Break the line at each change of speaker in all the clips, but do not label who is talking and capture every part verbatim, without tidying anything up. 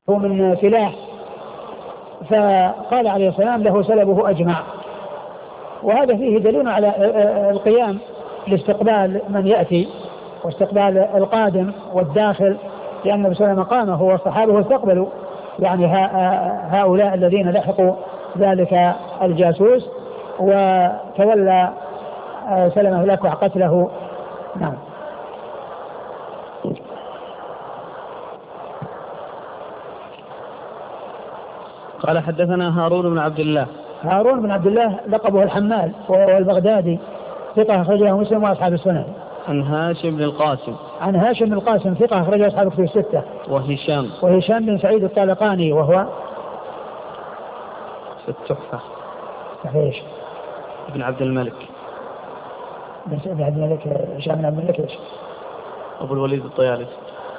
هو من سلاح، فقال عليه السلام له سلبه أجمع. وهذا فيه دليل على القيام لاستقبال من يأتي واستقبال القادم والداخل، لأن النبي صلى الله عليه وسلم قام هو والصحابة استقبلوا يعني هؤلاء الذين لحقوا ذلك الجاسوس، وتولى سلمه الأكوع قتله. نعم.
قال حدثنا هارون بن عبد الله.
هارون بن عبد الله لقبه الحمال وهو البغدادي، ثقة أخرجه مسلم وأصحاب السنن.
عن هاشم بن القاسم.
عن هاشم بن القاسم ثقة أخرجه أصحاب الكتب الستة.
وهشام.
وهشام بن سعيد الطالقاني وهو
في التحفة.
صحيح.
ابن عبد الملك.
ابن عبد الملك. هشام بن عبد الملك ايش؟
أبو الوليد الطيالسي.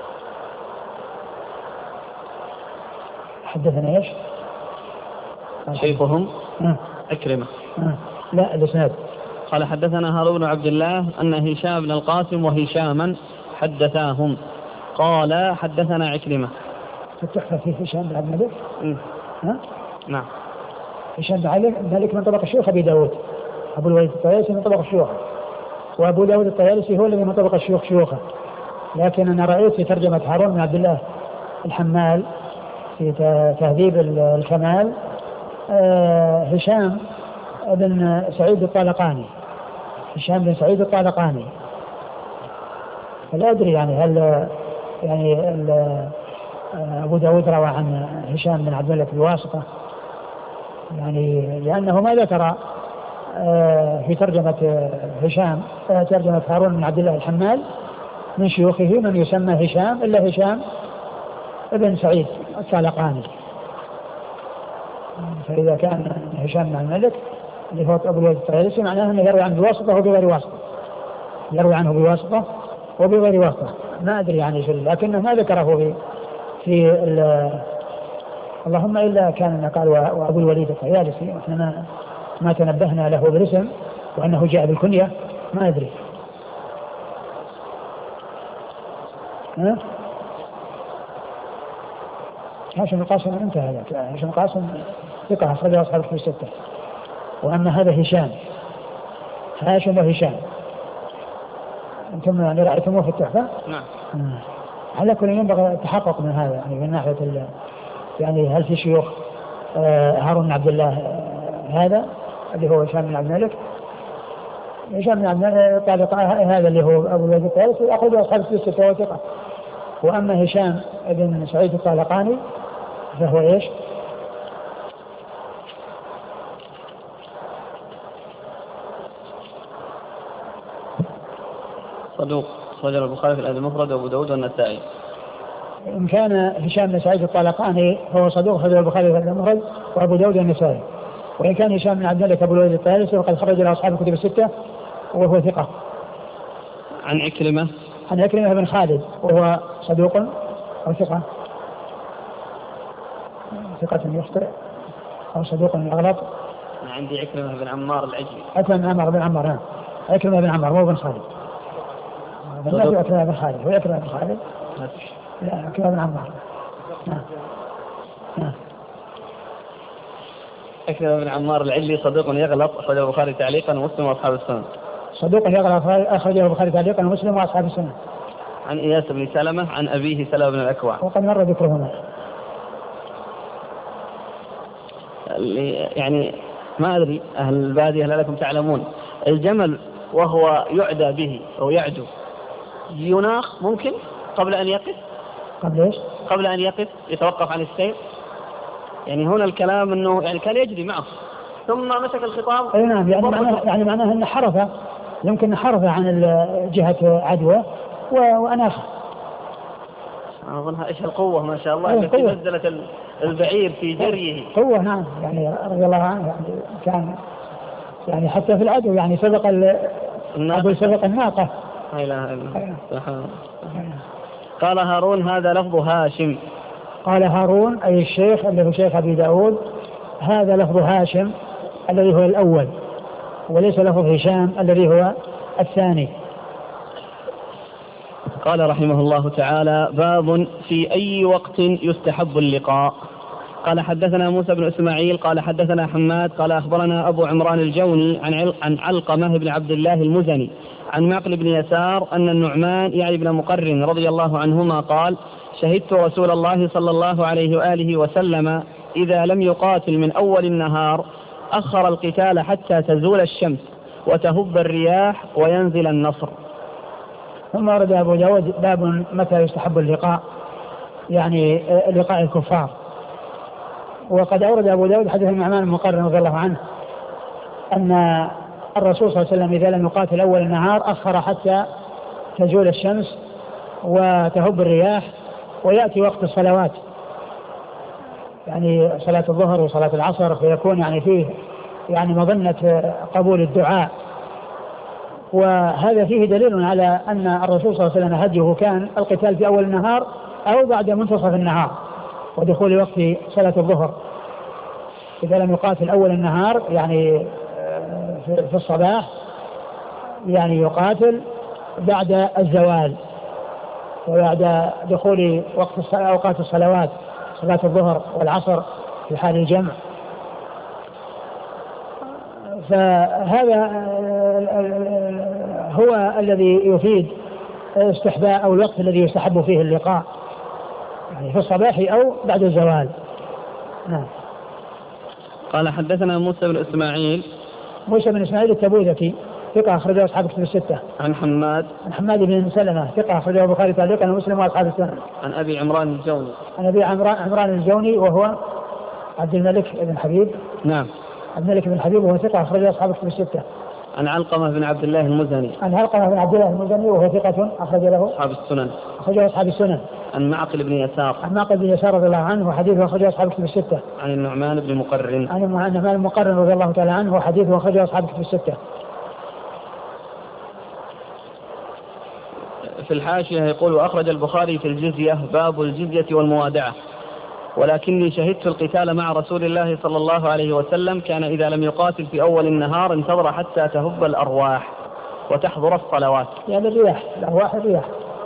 حدثنا ايش؟
شيخهم
أه.
أكرمة.
أه. لا الإسناد.
قال حدثنا هارون بن عبد الله أن هشام بن القاسم وهشاما حدثاهم قال حدثنا عكرمة.
في التحفة في هشام بن عبد الملك.
ها؟ نعم.
هشام بن عبد الملك من طبق الشيوخ أبي داود. أبو الوليد الطيالسي من طبق الشيوخ، وأبو داود الطيالسي هو الذي من طبق الشيوخ شيوخه. لكن أنا رأيت في ترجمة هارون بن عبد الله الحمال في تهذيب الكمال آه هشام بن سعيد الطالقاني. هشام بن سعيد الطالقاني. فلا أدري يعني هل يعني أبو داود روى عن هشام بن عبد الملك بواسطة، يعني لأنه ما ذكر في ترجمة هشام ترجمة هارون بن عبد الله الحمال من شيوخه من يسمى هشام إلا هشام ابن سعيد الطالقاني. فإذا كان هشام بن عبد الملك اللي هو أبو الوليد الطيالسي معناه أنه يروي عنه بواسطة وبغير واسطة، يروي عنه بواسطة وبغير واسطة. ما أدري يعني شو، لكنه ما ذكره في في اللهم إلا كان قال وأبو الوليد الطيالسي، وإحنا ما ما تنبهنا له بالاسم وأنه جاء بالكنية، ما أدري. ها؟ هاشم القاسم انتهى. هاشم القاسم ثقة أخرجه أصحاب الكتب الستة. وأما هذا هشام، هاشم وهشام، أنتم يعني رأيتموه في التحفة؟
نعم.
آه. على كل ينبغي التحقق من هذا يعني من ناحية يعني هل في شيوخ آه هارون بن عبد الله آه هذا اللي هو هشام بن عبد الملك. هشام بن عبد الملك هذا اللي هو أبو الوليد الطيالسي أخرجه أصحاب الكتب الستة وهو ثقة. وأما هشام بن سعيد الطالقاني فهو إيش؟
صدوق صدر البخاري في الأدب المفرد وأبو داود والنسائي.
إن كان هشام بن سعيد الطالقاني فهو صدوق صدر البخاري في الأدب المفرد وأبو داود والنسائي. وإن كان هشام بن عبد الملك أبو الوليد الطيالسي وقد خرج إلى أصحاب الكتب الستة وهو ثقة.
عن عكرمة.
عن عكرمة بن خالد وهو صدوق أو ثقة ثقة يخطئ أو صدوق يغلط.
عندي عكرمة بن عمار العجلي.
عكرمة بن عمار بن عمار نعم. عكرمة بن عمار مو بن خالد. لا في عكرمة بن خالد. هو عكرمة بن خالد. لا عكرمة بن عمار. نعم. نعم.
عكرمة بن عمار العجلي صدوق يغلط أخرجه البخاري تعليقا ومسلم وأصحاب السنن.
صدوق يغلط أخرجه البخاري تعليقا ومسلم وأصحاب السنن.
عن إياس بن سلمة عن أبيه سلمة بن الأكوع.
وقد مر ذكرهما.
يعني ما أدري أهل البادية هل لكم تعلمون الجمل وهو يعدى به أو يعدو يناخ ممكن قبل أن يقف؟
قبل إيش؟
قبل أن يقف يتوقف عن السير. يعني هنا الكلام أنه يعني كان يجري معه ثم مسك الخطاب.
أي نعم يعني معناه يعني معناه أن حرفه يمكن حرفه عن جهة عدوى وأناخ.
أظنها إيش القوة ما شاء الله التي نزلت البعير في جريه.
قوة نعم يعني رضي الله عنه يعني كان يعني حتى في العدو يعني سبق الناقة سبق الناقة.
لا إله إلا الله. قال هارون هذا لفظ هاشم.
قال هارون أي الشيخ اللي هو شيخ أبي داود هذا لفظ هاشم الذي هو الأول وليس لفظ هشام الذي هو الثاني.
قال رحمه الله تعالى: باب في أي وقت يستحب اللقاء. قال حدثنا موسى بن إسماعيل قال حدثنا حماد قال أخبرنا أبو عمران الجوني عن عن علقمة بن عبد الله المزني عن معقل بن يسار أن النعمان يعني بن مقرن رضي الله عنهما قال: شهدت رسول الله صلى الله عليه وآله وسلم إذا لم يقاتل من أول النهار أخر القتال حتى تزول الشمس وتهب الرياح وينزل النصر.
ثم ورد أبو داود باب متى يستحب اللقاء، يعني لقاء الكفار. وقد أورد أبو داود حديث النعمان بن مقرن رضي الله عنه أن الرسول صلى الله عليه وسلم إذا لم يقاتل أول النهار أخر حتى تزول الشمس وتهب الرياح ويأتي وقت الصلوات، يعني صلاة الظهر وصلاة العصر، فيكون يعني فيه يعني مظنة قبول الدعاء. وهذا فيه دليل على أن الرسول صلى الله عليه وسلم هديه كان القتال في أول النهار أو بعد منتصف النهار ودخول وقت صلاة الظهر. إذا لم يقاتل أول النهار يعني في الصباح يعني يقاتل بعد الزوال وبعد دخول وقت أوقات الصلوات صلاة الظهر والعصر في حال الجمع. فهذا هو الذي يفيد استحباء أو الوقت الذي يستحب فيه اللقاء، يعني في الصباح أو بعد الزوال. نعم.
قال حدثنا موسى بن إسماعيل
موسى بن إسماعيل التبوذكي ثقة أخرجه أصحاب كتب الستة.
عن حماد
عن حماد بن سلمة ثقة أخرجه البخاري تعليقا ومسلم وأصحاب السنن.
عن أبي عمران الجوني
عن أبي عمران, عمران الجوني وهو عبد الملك بن حبيب.
نعم.
عبد الملك بن حبيب وهو ثقة أخرجه أصحاب كتب الستة.
عن علقمة بن عبد الله المزني
عن علقمة بن عبد الله المزني وهو ثقة أخرج له
أصحاب السنن.
أخرجه أصحاب السنن.
عن معقل بن يسار
عن معقل بن يسار رضي الله عنه وحديثه أخرجه أصحاب كتب الستة.
عن النعمان بن مقرن
عن النعمان بن مقرن رضي الله تعالى عنه وحديثه أخرجه أصحاب كتب الستة.
في الحاشية يقول: وأخرج البخاري في الجزية باب الجزية والموادعة، ولكني شهدت القتال مع رسول الله صلى الله عليه وسلم كان إذا لم يقاتل في أول النهار انتظر حتى تهب الأرواح وتحضر الصلوات،
يعني الرياح الأرواح الرياح.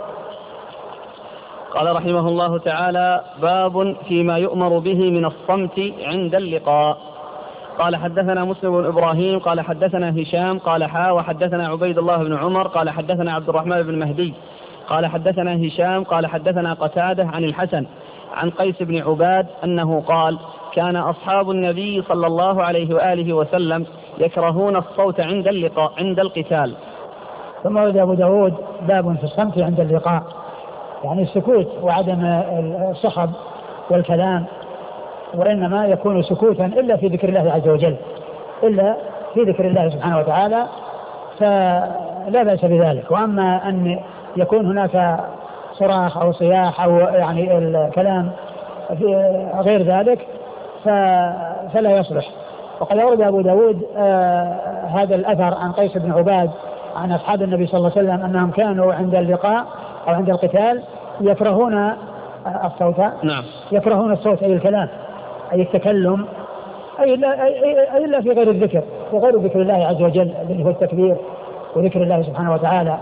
قال رحمه الله تعالى: باب فيما يؤمر به من الصمت عند اللقاء. قال حدثنا مسلم بن إبراهيم قال حدثنا هشام قال حا وحدثنا عبيد الله بن عمر قال حدثنا عبد الرحمن بن مهدي قال حدثنا هشام قال حدثنا قتادة عن الحسن عن قيس بن عباد أنه قال: كان أصحاب النبي صلى الله عليه وآله وسلم يكرهون الصوت عند اللقاء عند القتال.
ثم ورد أبو داود باب في الصمت عند اللقاء، يعني السكوت وعدم الصخب والكلام، وإنما يكون سكوتا إلا في ذكر الله عز وجل، إلا في ذكر الله سبحانه وتعالى، فلا بأس بذلك. وأما أن يكون هناك صراخ أو صياح أو يعني الكلام غير ذلك فلا يصلح. وقد أورد أبو داود آه هذا الأثر عن قيس بن عباد عن أصحاب النبي صلى الله عليه وسلم أنهم كانوا عند اللقاء أو عند القتال يكرهون الصوت.
نعم.
يكرهون الصوت أي الكلام أي التكلم أي إلا, أي إلا في غير الذكر، في غير ذكر الله عز وجل الذي هو التكبير وذكر الله سبحانه وتعالى.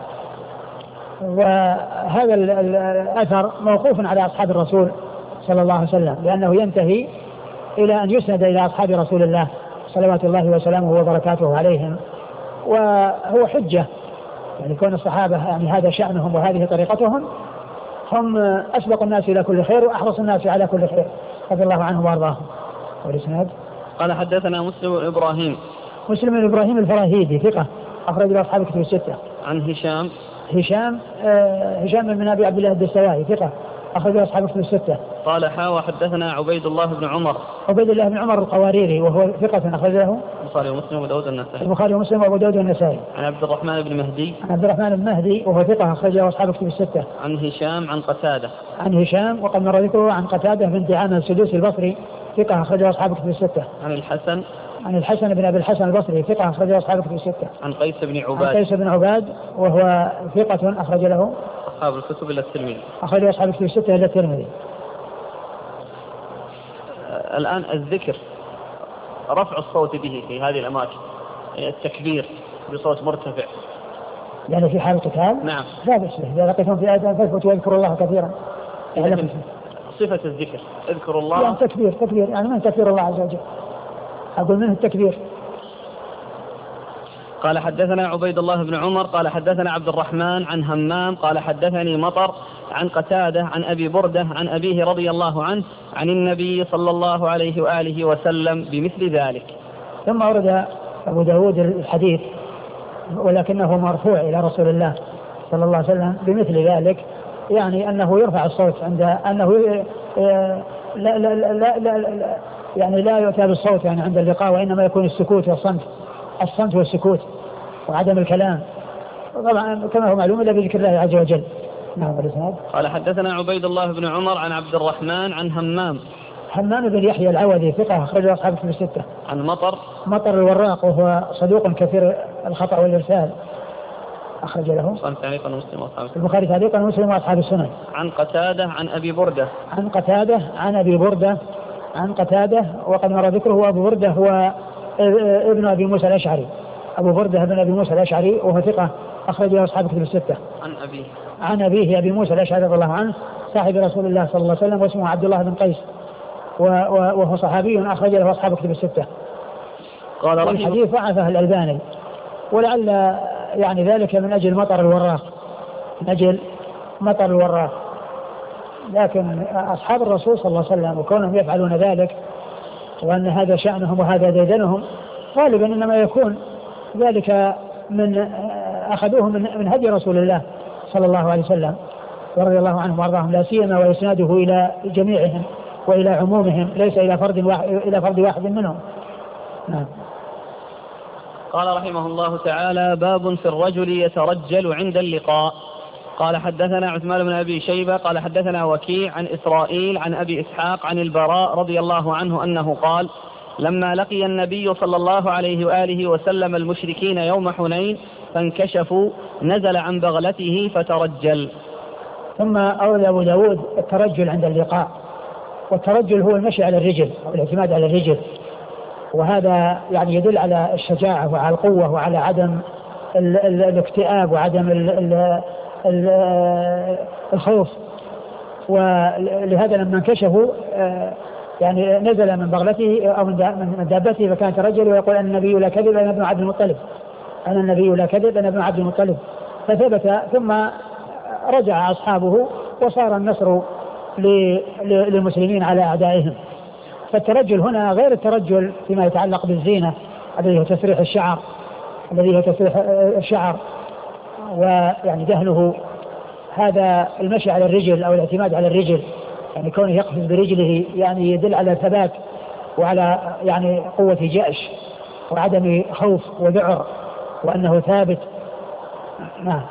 وهذا الأثر موقوف على أصحاب الرسول صلى الله عليه وسلم، لأنه ينتهي إلى أن يسند إلى أصحاب رسول الله صلوات الله وسلامه وبركاته عليهم، وهو حجة يعني كون الصحابة يعني هذا شأنهم وهذه طريقتهم، هم أسبق الناس إلى كل خير وأحرص الناس على كل خير رضي الله عنهم وأرضاهم. والإسناد
قال حدثنا مسلم بن إبراهيم
مسلم بن إبراهيم الفراهيدي ثقة أخرج له أصحاب كتب الستة.
عن هشام
هشام آه هشام بن أبي عبد الله الدستوائي ثقة أخرج له أصحاب كتب الستة.
قال حا وحدثنا عبيد الله بن عمر
عبيد الله بن عمر القواريري وهو ثقة أخرج له
البخاري ومسلم وأبو داود النسائي
البخاري ومسلم وأبو داود النسائي.
عن عبد الرحمن بن مهدي
عن عبد الرحمن بن مهدي وهو ثقة أخرج له أصحاب كتب الستة.
عن هشام عن قتادة
عن هشام وقد مر ذكره عن قتادة بن عامر السدوسي البصري ثقة أخرج له أصحاب كتب الستة.
عن الحسن
عن الحسن بن أبي الحسن البصري ثقة أخرج له أصحاب كتب الستة.
عن قيس بن عباد
عن قيس بن عباد وهو ثقة أخرج له
أصحاب الكتب إلا الترمذي
أخرج له أصحاب كتب الستة إلا الترمذي.
الآن الذكر رفع الصوت به في هذه الأماكن، التكبير بصوت مرتفع
يعني في حال القتال
نعم
لا بأس به، إذا لقيتهم في آية فاثبتوا واذكروا الله كثيرا.
يعني صفة الذكر اذكروا الله
يعني تكبير تكبير يعني من تكبير الله عز وجل، أقول منه التكبير.
قال حدثنا عبيد الله بن عمر قال حدثنا عبد الرحمن عن همام قال حدثني مطر عن قتادة عن أبي بردة عن أبيه رضي الله عنه عن النبي صلى الله عليه وآله وسلم بمثل ذلك.
ثم أورد أبو داود الحديث ولكنه مرفوع إلى رسول الله صلى الله عليه وسلم بمثل ذلك، يعني أنه يرفع الصوت عند أنه لا لا لا لا, لا, لا يعني لا يؤتى بالصوت يعني عند اللقاء، وإنما يكون السكوت والصمت، الصمت والسكوت وعدم الكلام، طبعا كما هو معلوم إلا بذكر الله عز وجل. نعم.
قال حدثنا عبيد الله بن عمر عن عبد الرحمن عن همام
همام بن يحيى العودي ثقة أخرجه أصحاب الكتب الستة.
عن مطر
مطر الوراق وهو صدوق كثير الخطأ والإرسال أخرج له البخاري تعليقا ومسلم وأصحاب السنن.
عن قتادة عن أبي بردة
عن قتادة عن أبي بردة عن قتادة وقد مر ذكره. أبو بردة هو ابن أبي موسى الأشعري، أبو بردة ابن أبي موسى الأشعري وهو ثقة أخرج له أصحاب الكتب الستة.
عن أبيه
عن أبيه أبي موسى الأشعري رضي الله عنه صاحب رسول الله صلى الله عليه وسلم واسمه عبد الله بن قيس وهو صحابي أخرج له أصحاب الكتب الستة.
قال
الحديث ضعفه الألباني ولعل يعني ذلك من أجل مطر الوراق من أجل مطر الوراق لكن أصحاب الرسول صلى الله عليه وسلم وكونهم يفعلون ذلك وأن هذا شأنهم وهذا ديدنهم غالبا إنما يكون ذلك من أخذوه من من هدي رسول الله صلى الله عليه وسلم ورضي الله عنهم وارضاهم، لا سيما ويسناده إلى جميعهم وإلى عمومهم ليس إلى فرد واحد إلى فرد واحد منهم. نعم.
قال رحمه الله تعالى باب في الرجل يترجل عند اللقاء. قال حدثنا عثمان بن أبي شيبة قال حدثنا وكيع عن إسرائيل عن أبي إسحاق عن البراء رضي الله عنه أنه قال لما لقي النبي صلى الله عليه وآله وسلم المشركين يوم حنين فانكشفوا نزل عن بغلته فترجل.
ثم أورد أبو داود الترجل عند اللقاء، والترجل هو المشي على الرجل أو الاعتماد على الرجل، وهذا يعني يدل على الشجاعة وعلى القوة وعلى عدم ال ال الاكتئاب وعدم ال ال ال الخوف. ولهذا لما انكشفوا يعني نزل من بغلته أو من دابته فكان ترجل ويقول أن النبي لا كذب أنا ابن عبد المطلب أنا النبي لا كذب أنا ابن عبد المطلب، فثبت ثم رجع أصحابه وصار النصر للمسلمين على أعدائهم. فالترجل هنا غير الترجل فيما يتعلق بالزينة الذي هو تسريح الشعر الذي هو تسريح الشعر ويعني دهنه، هذا المشي على الرجل أو الاعتماد على الرجل يعني كونه يقفز برجله يعني يدل على ثبات وعلى يعني قوة جأش وعدم خوف وذعر وأنه ثابت. نعم.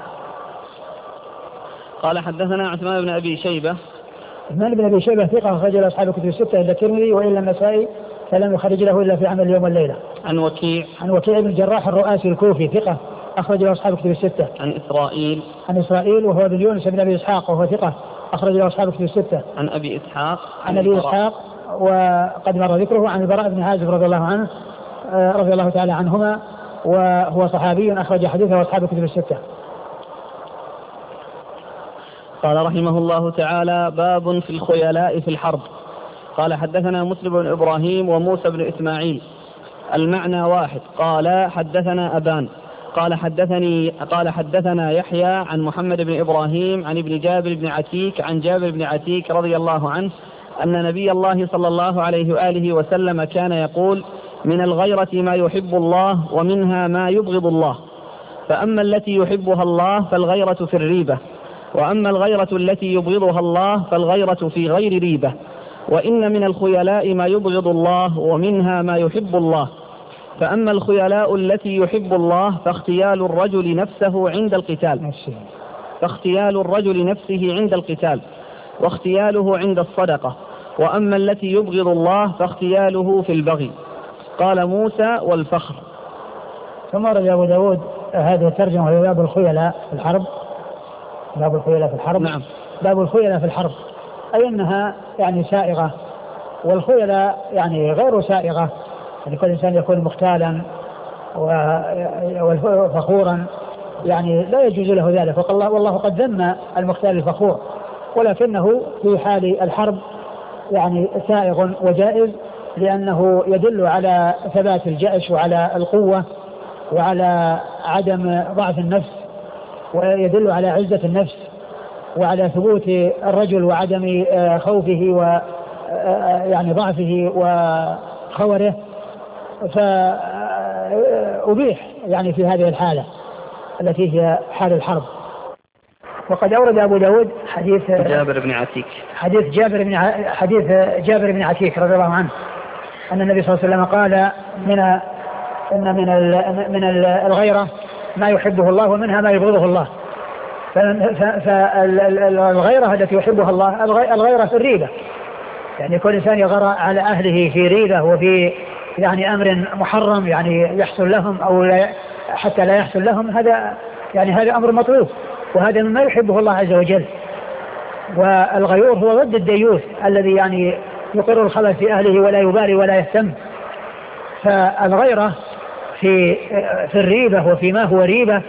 قال حدثنا عثمان بن أبي شيبة
عثمان بن أبي شيبة ثقة أخرج له أصحاب الكتب الستة إلا الترمذي وإلا النسائي فلم يخرج له إلا في عمل اليوم والليلة.
عن وكيع
عن وكيع بن الجراح الرؤاسي الكوفي ثقة أخرج له أصحاب الكتب الستة.
عن إسرائيل
عن إسرائيل وهو ابن يونس بن أبي إسحاق وهو ثقة أخرج له أصحاب الكتب الستة.
عن أبي إسحاق
عن أبي إسحاق وقد مر ذكره عن البراء بن عازب رضي الله عنه رضي الله تعالى عنهما وهو صحابي أخرج حديثه أصحاب الكتب الستة.
قال رحمه الله تعالى باب في الخيلاء في الحرب. قال حدثنا مسلم بن إبراهيم وموسى بن إسماعيل المعنى واحد. قال حدثنا أبان قال حدثني قال حدثنا يحيى عن محمد بن إبراهيم عن ابن جابر بن عتيك عن جابر بن عتيك رضي الله عنه أن نبي الله صلى الله عليه وآله وسلم كان يقول من الغيرة ما يحب الله ومنها ما يبغض الله، فأما التي يحبها الله فالغيرة في الريبة، وأما الغيرة التي يبغضها الله فالغيرة في غير ريبة، وإن من الخيلاء ما يبغض الله ومنها ما يحب الله، فأما الخيلاء التي يحب الله فاختيال الرجل نفسه عند القتال فاختيال الرجل نفسه عند القتال واختياله عند الصدقة، وأما التي يبغض الله فاختياله في البغي. قال موسى والفخر.
ثم رد أبو داود هذه الترجمة وهي باب الخيلاء في الحرب. باب الخيلاء في الحرب.
نعم.
باب الخيلاء في الحرب أي أنها يعني سائغة، والخيلاء يعني غير سائغة، يعني كل إنسان يكون مختالا وفخورا يعني لا يجوز له ذلك. والله, والله قد ذم المختال الفخور، ولكنه في حال الحرب يعني سائغ وجائز، لأنه يدل على ثبات الجأش وعلى القوة وعلى عدم ضعف النفس، ويدل على عزة النفس وعلى ثبوت الرجل وعدم خوفه و يعني ضعفه وخوره، فأبيح يعني في هذه الحالة التي هي حال الحرب. وقد أورد أبو داود حديث
جابر بن عتيك
حديث جابر بن حديث جابر بن عتيك رضي الله عنه أن النبي صلى الله عليه وسلم قال من إن من من الغيرة ما يحبه الله ومنها ما يبغضه الله. فالغيرة التي يحبها الله الغيرة في الريبة، يعني كل إنسان يغار على أهله في ريبة وفي يعني أمر محرم يعني يحصل لهم أو لا حتى لا يحصل لهم، هذا يعني هذا أمر مطلوب، وهذا مما يحبه الله عز وجل. والغيور هو ضد الديوث الذي يعني يقر الخبث في أهله ولا يبالي ولا يهتم. فالغيرة في في الريبة وفيما هو ريبة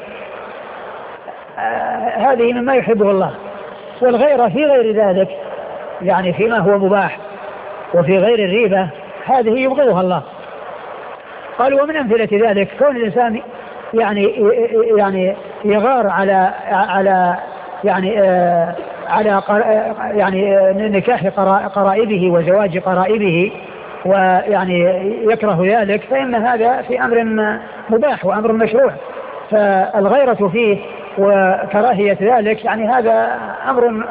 هذه مما يحبه الله، والغيرة في غير ذلك يعني فيما هو مباح وفي غير الريبة هذه يبغضها الله. قالوا ومن أمثلة ذلك كون الإنسان يعني يعني يغار على على يعني آه على يعني نكاح قرائبه وزواج قرائبه ويعني يكره ذلك، فإن هذا في أمر مباح وأمر مشروع. فالغيرة فيه وكراهية ذلك يعني هذا أمر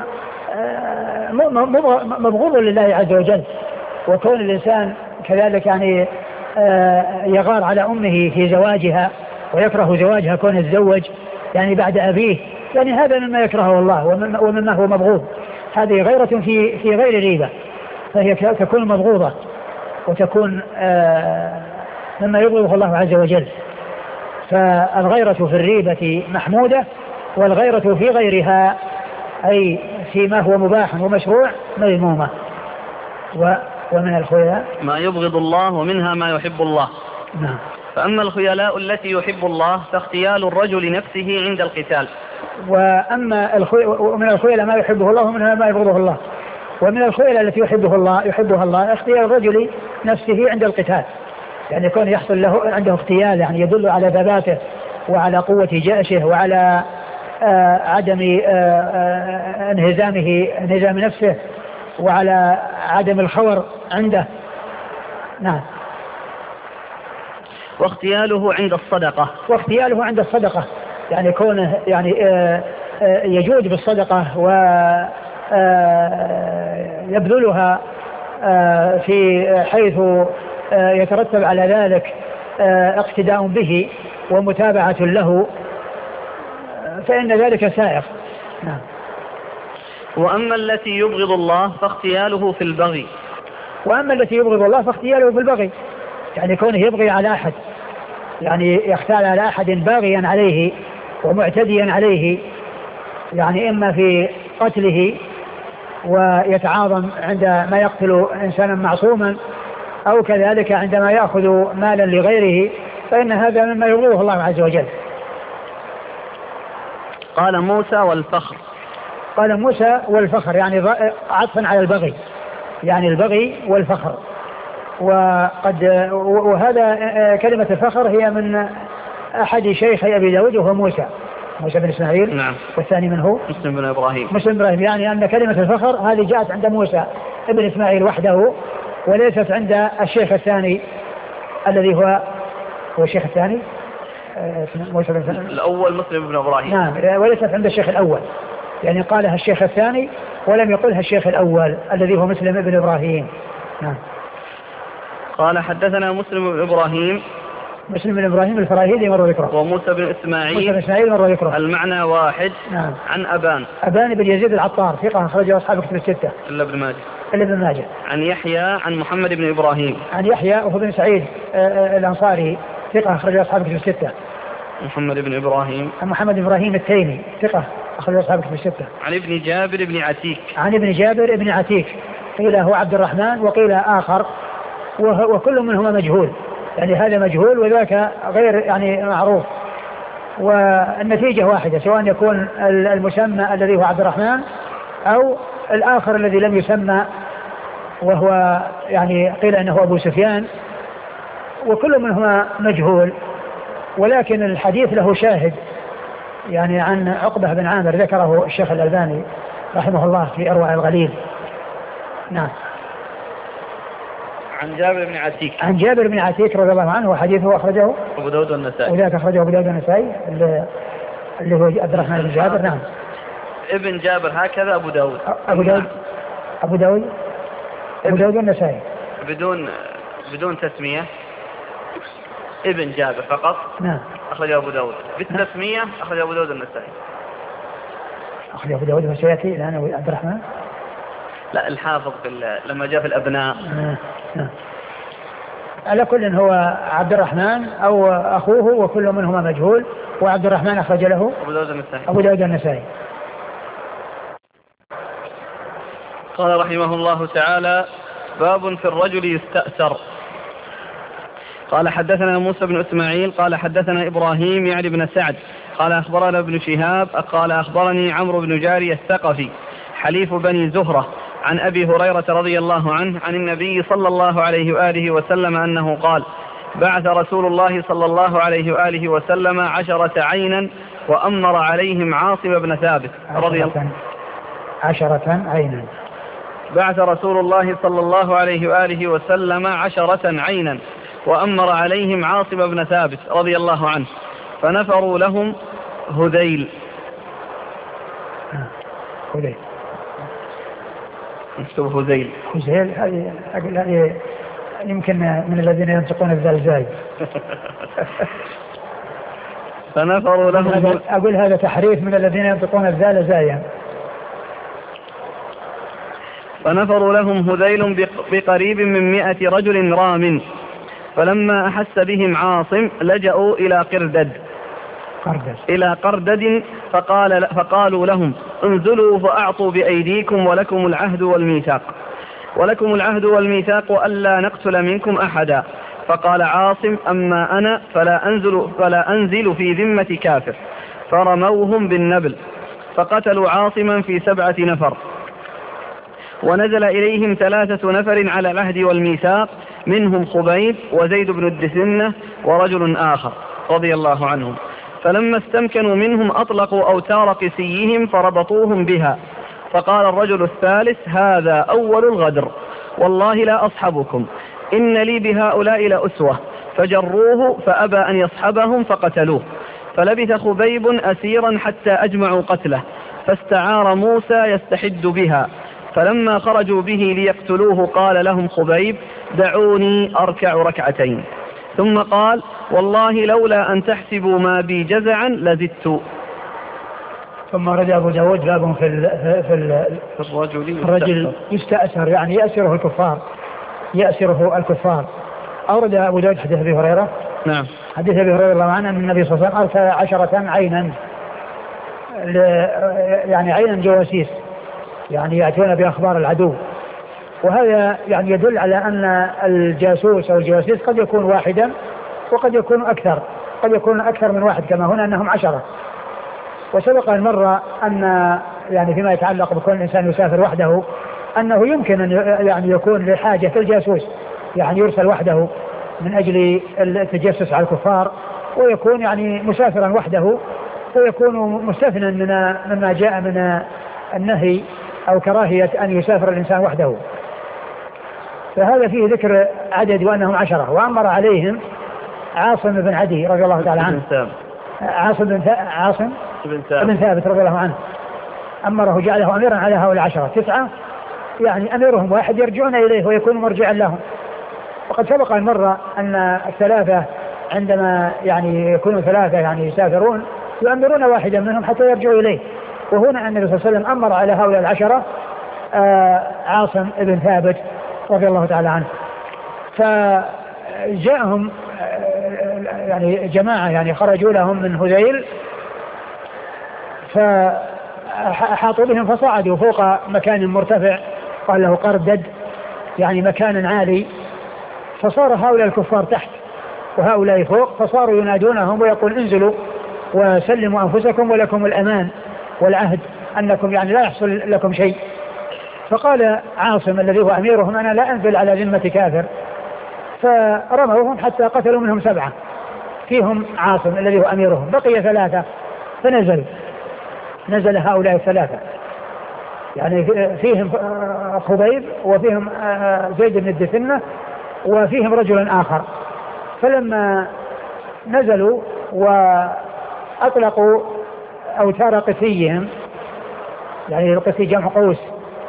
مبغوض لله عز وجل. وكون الإنسان كذلك يعني يغار على أمه في زواجها ويكره زواجها كون يتزوج يعني بعد أبيه، يعني هذا مما يكرهه الله ومما هو مبغوض. هذه غيرة في في غير ريبة، فهي تكون مبغوضة وتكون مما يبغضه الله عز وجل. فالغيرة في الريبة محمودة، والغيرة في غيرها أي فيما هو مباح ومشروع مذمومة. ومن الخيلاء
ما يبغض الله ومنها ما يحب الله.
نعم.
فأما الخيلاء التي يحب الله فاغتيال الرجل نفسه عند القتال.
وأما الخي... ومن الخيلاء ما يحبه الله ومنها ما يبغضه الله. ومن الخيلاء التي يحبه الله يحبها الله اغتيال الرجل نفسه عند القتال، يعني يكون يحصل له عنده اغتيال يعني يدل على ثباته وعلى قوة جأشه وعلى آه عدم آه آه انهزامه انهزام نفسه وعلى عدم الخور عنده. نعم.
واغتياله عند الصدقة.
واغتياله عند الصدقة يعني كونه يعني آه آه يجود بالصدقة ويبذلها آه في حيث آه يترتب على ذلك آه اقتداء به ومتابعة له، فإن ذلك سائغ. نعم.
وأما التي يبغض الله فاغتياله في البغي.
وأما التي يبغض الله فاغتياله في البغي، يعني كونه يبغي على أحد، يعني يختال على أحد باغيا عليه ومعتديا عليه، يعني إما في قتله ويتعاظم عندما يقتل إنسانا معصوما، أو كذلك عندما يأخذ مالا لغيره، فإن هذا مما يبغضه الله عز وجل.
قال موسى والفخر.
قال موسى والفخر يعني عطفا على البغي، يعني البغي والفخر. وقد وهذا كلمة الفخر هي من أحد شيخي أبي داود وهو موسى موسى بن إسماعيل.
نعم.
والثاني من هو؟
مسلم بن إبراهيم.
مسلم بن إبراهيم، يعني أن كلمة الفخر هذه جاءت عند موسى ابن إسماعيل وحده، وليست عند الشيخ الثاني الذي هو هو الشيخ الثاني موسى بن
الأول مسلم بن إبراهيم.
نعم، وليست عند الشيخ الأول، يعني قالها الشيخ الثاني ولم يقلها الشيخ الأول الذي هو مسلم بن إبراهيم. نعم.
قال حدثنا مسلم بن إبراهيم.
مسلم بن إبراهيم الفراهيدي مرة ذكره.
وموسى بن إسماعيل.
موسى بن إسماعيل مرة ذكره.
المعنى واحد.
نعم.
عن أبان.
أبان بن يزيد العطار ثقة أخرجه أصحاب كتب الستة
إلا ابن ماجه.
إلا ابن ماجه.
عن يحيى عن محمد بن إبراهيم.
عن يحيى وهو بن سعيد الأنصاري ثقة أخرجه أصحاب كتب الستة.
محمد بن إبراهيم.
عن محمد بن إبراهيم التيمي ثقة أخرجه أصحاب كتب الستة.
عن ابن جابر بن عتيك.
عن ابن جابر بن عتيك، قيل هو عبد الرحمن وقيل آخر، وكل منهما مجهول، يعني هذا مجهول وذاك غير يعني معروف. والنتيجة واحدة، سواء يكون المسمى الذي هو عبد الرحمن أو الآخر الذي لم يسمى وهو يعني قيل أنه أبو سفيان، وكل منهما مجهول. ولكن الحديث له شاهد يعني عن عقبة بن عامر ذكره الشيخ الألباني رحمه الله في أروع الغليل. نعم.
عن جابر بن عتيك
عن جابر بن عتيك رضي الله عنه، وحديثه أخرجه
أبو داود والنسائي،
وذاك أخرجه أبو داود والنسائي اللي هو عبد الرحمن بن جابر. نعم.
ابن جابر هكذا أبو داود
أبو داود أبو داود أبو داود والنسائي
بدون بدون تسمية، ابن جابر فقط.
نعم.
أخرج أبو داود بالتسمية، أخرج أبو داود النسائي.
أخرج أبو داود وسيأتي الآن عبد الرحمن.
لا الحافظ في لما جاء في الأبناء.
نعم. نعم. على كل هو عبد الرحمن أو أخوه وكل منهما مجهول، وعبد الرحمن أخرج له
أبو داود النسائي.
أبو داود النسائي.
قال رحمه الله تعالى: باب في الرجل يستأثر. قال حدثنا موسى بن إسماعيل قال حدثنا إبراهيم يعني بن سعد قال أخبرنا ابن شهاب قال أخبرني عمرو بن جارية الثقفي حليف بني زهرة عن أبي هريرة رضي الله عنه عن النبي صلى الله عليه وآله وسلم أنه قال: بعث رسول الله صلى الله عليه وآله وسلم عشرة عينا وأمر عليهم عاصم بن ثابت رضي الله عنه.
عشرة عينا.
بعث رسول الله صلى الله عليه وآله وسلم عشرة عينا وأمر عليهم عاصم بن ثابت رضي الله عنه، فنفروا لهم هذيل.
هذيل
مكتوب هذيل.
هذيل هذه يمكن من الذين ينطقون الزلزال.
فنفروا لهم.
أقول هذا تحريف من الذين ينطقون الزال زايا.
فنفروا لهم هذيل بقريب من مئة رجل رام، فلما أحس بهم عاصم لجأوا إلى قردد
قردد
إلى قردد فقال فقالوا لهم: انزلوا فأعطوا بأيديكم ولكم العهد والميثاق ولكم العهد والميثاق ألا نقتل منكم أحدا. فقال عاصم: أما أنا فلا أنزل, فلا أنزل في ذمة كافر. فرموهم بالنبل فقتلوا عاصما في سبعة نفر، ونزل إليهم ثلاثة نفر على العهد والميثاق، منهم خبيب وزيد بن الدثنة ورجل آخر رضي الله عنهم. فلما استمكنوا منهم أطلقوا أوتار قسيهم فربطوهم بها. فقال الرجل الثالث: هذا أول الغدر، والله لا أصحبكم، إن لي بهؤلاء لأسوة. فجروه فأبى أن يصحبهم فقتلوه. فلبث خبيب أسيرا حتى أجمعوا قتله، فاستعار موسى يستحد بها. فلما خرجوا به ليقتلوه قال لهم خبيب: دعوني أركع ركعتين. ثم قال: والله لولا أن تحسبوا ما بي جزعا لزدت.
ثم رد أبو داود باب في ال في, ال
في الرجل,
الرجل يستأثر، يعني يأسره الكفار يأسره الكفار. أورد أبو داود حديث أبي هريرة.
نعم.
حديث أبي هريرة الله عنه أن النبي صلى الله عليه وسلم أرسل عشرة عينا، يعني عينا جواسيس، يعني يأتون بأخبار العدو. وهذا يعني يدل على أن الجاسوس أو الجواسيس قد يكون واحدا وقد يكون أكثر، قد يكون أكثر من واحد، كما هنا أنهم عشرة. وسبق المرة أن يعني فيما يتعلق بكون الإنسان يسافر وحده أنه يمكن أن يعني يكون لحاجة الجاسوس، يعني يرسل وحده من أجل التجسس على الكفار، ويكون يعني مسافرا وحده، ويكون مستثنى من مما جاء من النهي أو كراهية أن يسافر الإنسان وحده. فهذا فيه ذكر عدد وأنهم عشرة. وأمر عليهم عاصم بن عدي رضي الله تعالى عنه، عاصم بن عاصم بن ثابت رضي الله عنه، أمره جعله أميرا على هؤلاء العشرة. تسعة يعني أميرهم واحد يرجعون إليه ويكون مرجعا لهم. وقد سبق المرة أن الثلاثة عندما يعني يكونوا ثلاثة يعني يسافرون يؤمرون واحدا منهم حتى يرجعوا إليه. وهنا النبي صلى الله عليه وسلم أمر على هؤلاء العشرة آه عاصم بن ثابت رضي الله تعالى عنه. فجاءهم آه يعني جماعة يعني خرجوا لهم من هذيل، فأحاطوا بهم فصعدوا فوق مكان مرتفع قال له قردد، يعني مكان عالي. فصار هؤلاء الكفار تحت وهؤلاء فوق، فصاروا ينادونهم ويقول: انزلوا وسلموا أنفسكم ولكم الأمان والعهد أنكم يعني لا يحصل لكم شيء. فقال عاصم الذي هو أميرهم أنا لا أنزل على ذمة كافر، فرموهم حتى قتلوا منهم سبعة فيهم عاصم الذي هو أميرهم، بقي ثلاثة فنزل نزل هؤلاء الثلاثة يعني فيهم خبيب وفيهم زيد بن الدثنة وفيهم رجل آخر. فلما نزلوا وأطلقوا أوتار قسيهم يعني القسي جمع قوس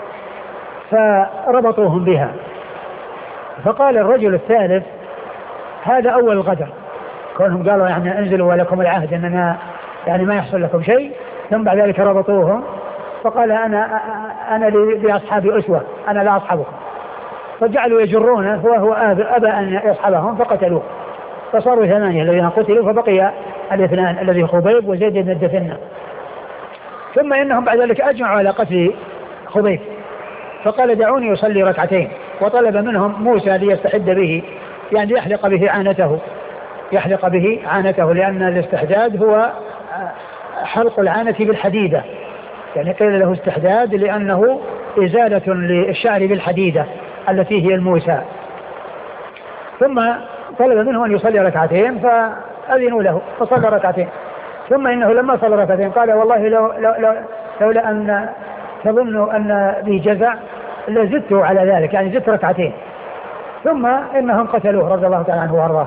فربطوهم بها، فقال الرجل الثالث هذا أول الغدر كونهم قالوا يعني انزلوا ولكم العهد أننا يعني ما يحصل لكم شيء، ثم بعد ذلك ربطوهم فقال أنا أنا لأصحابي أسوة أنا لا أصحبكم، فجعلوا يجرونه وهو أبى أن يصحبهم فقتلوه، فصاروا ثمانية الذين قتلوا فبقي الاثنان الذي خبيب وزيد بن الدثنة. ثم إنهم بعد ذلك أجمعوا على قتل خبيب فقال دعوني يصلي ركعتين، وطلب منهم موسى ليستحد به يعني يحلق به عانته يحلق به عانته لأن الاستحداد هو حلق العانة بالحديدة، يعني قيل له استحداد لأنه إزالة للشعر بالحديدة التي هي الموسى. ثم طلب منه أن يصلي ركعتين فأذنوا له فصلى ركعتين، ثم إنه لما صلى ركعتين قال والله لو لو لو لولا أن تظنوا أن بي جزع لزدته على ذلك يعني زدت ركعتين. ثم إنهم قتلوه رضي الله تعالى عنه وارضاه.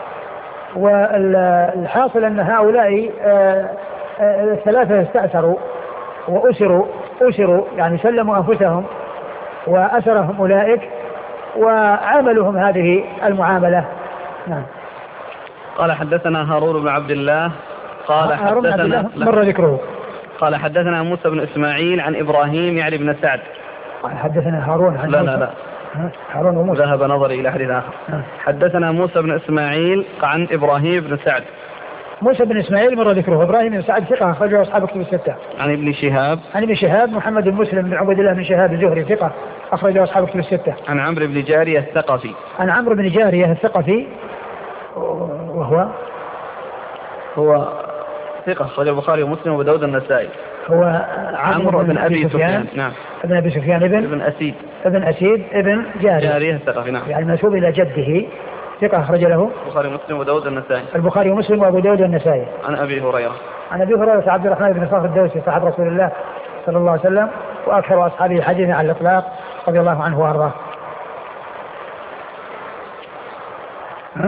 والحاصل أن هؤلاء الثلاثة استأثروا وأسروا أسروا يعني سلموا أنفسهم وأسرهم أولئك وعاملهم هذه المعاملة. نعم.
قال حدثنا هارون بن عبد الله قال حدثنا
مر ذكره.
قال حدثنا موسى بن إسماعيل عن إبراهيم يعني بن سعد.
حدثنا هارون عن
لا لا لا
هارون وموسى
ذهب نظري إلى حديث آخر. حدثنا موسى بن إسماعيل عن إبراهيم بن سعد.
موسى بن إسماعيل مر ذكره. إبراهيم بن سعد ثقة أخرجه أصحاب كتب الستة.
عن ابن شهاب
عن ابن شهاب محمد بن مسلم بن عبد الله بن شهاب الزهري ثقة أخرجه أصحاب كتب الستة.
عن عمرو بن جارية الثقفي.
عن عمرو بن جارية الثقفي وهو
هو ثقة أخرجه البخاري ومسلم وأبو داود النسائي.
هو
عمرو بن أبي سفيان. نعم.
ابن أبي سفيان ابن
ابن أسيد
ابن أسيد ابن جارية
جارية الثقفي. نعم.
يعني منسوب إلى جده ثقة أخرج له
البخاري ومسلم وأبو داود النسائي.
البخاري ومسلم وأبو داود النسائي.
عن أبي هريرة.
عن أبي هريرة عبد الرحمن بن صخر الدوسي صاحب رسول الله صلى الله عليه وسلم وأكثر أصحابه حديثا على الإطلاق رضي الله عنه وأرضاه. ها؟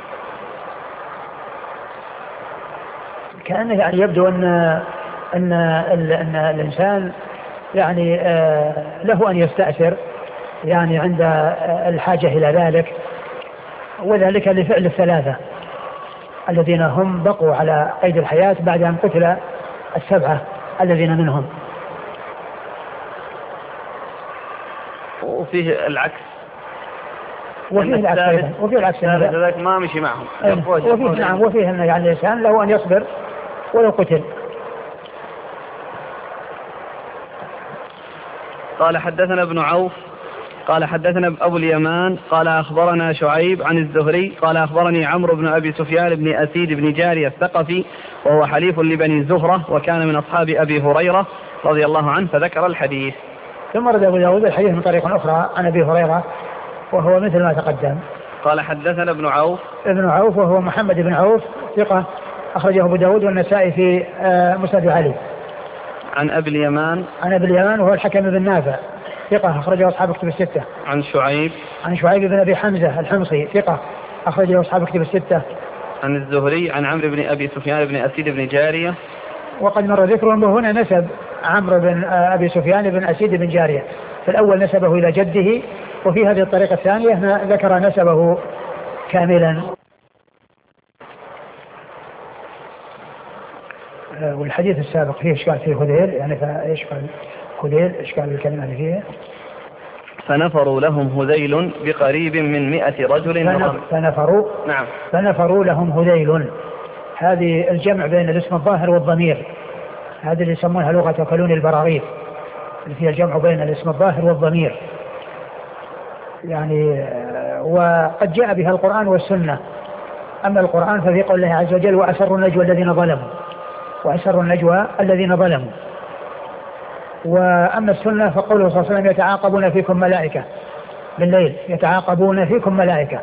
كأنه يعني يبدو أن أن أن الإنسان يعني له أن يستأثر يعني عند الحاجة إلى ذلك، وذلك لفعل الثلاثة الذين هم بقوا على قيد الحياة بعد أن قتل السبعة الذين منهم.
وفيه العكس
وفيه العكس وفيه العكس
ذلك ما مشي معهم.
وفيه نعم وفيه أن يعني الإنسان له أن يصبر ولو قتل.
قال حدثنا ابن عوف قال حدثنا أبو اليمان قال أخبرنا شعيب عن الزهري قال أخبرني عمرو بن أبي سفيان بن أسيد بن جارية الثقفي وهو حليف لبني زهرة وكان من أصحاب أبي هريرة رضي الله عنه فذكر الحديث.
ثم رد أبو داود الحديث من طريق أخرى عن أبي هريرة وهو مثل ما تقدم.
قال حدثنا ابن عوف
ابن عوف وهو محمد بن عوف ثقة أخرجه أبو داود والنسائي في مسند علي.
عن أبي اليمان
عن أبي اليمان وهو الحكم بن نافع ثقة أخرجه أصحاب كتب الستة.
عن شعيب
عن شعيب بن أبي حمزة الحمصي ثقة أخرجه أصحاب كتب الستة.
عن الزهري عن عمرو بن أبي سفيان بن أسيد بن جارية
وقد مر ذكرهم وهنا نسب عمرو بن أبي سفيان بن أسيد بن جارية، في الأول نسبه إلى جده وفي هذه الطريقة الثانية ذكر نسبه كاملا. والحديث السابق فيه إشكال فيه هذيل يعني فإيش قال هذيل إشكال الكلمة اللي فيه
فنفروا لهم هذيل بقريب من مئة رجل.
فنفروا
نعم
فنفروا لهم هذيل، هذه الجمع بين الاسم الظاهر والضمير، هذه اللي يسمونها لغة كلون البراغيث اللي فيها الجمع بين الاسم الظاهر والضمير يعني. وقد جاء بها القرآن والسنة. أما القرآن ففي قول الله عز وجل وأسروا النجوى الذين ظلموا، وأسروا النجوى الذين ظلموا. وأما السنة فقوله صلى الله عليه وسلم يتعاقبون فيكم ملائكة بالليل، يتعاقبون فيكم ملائكة.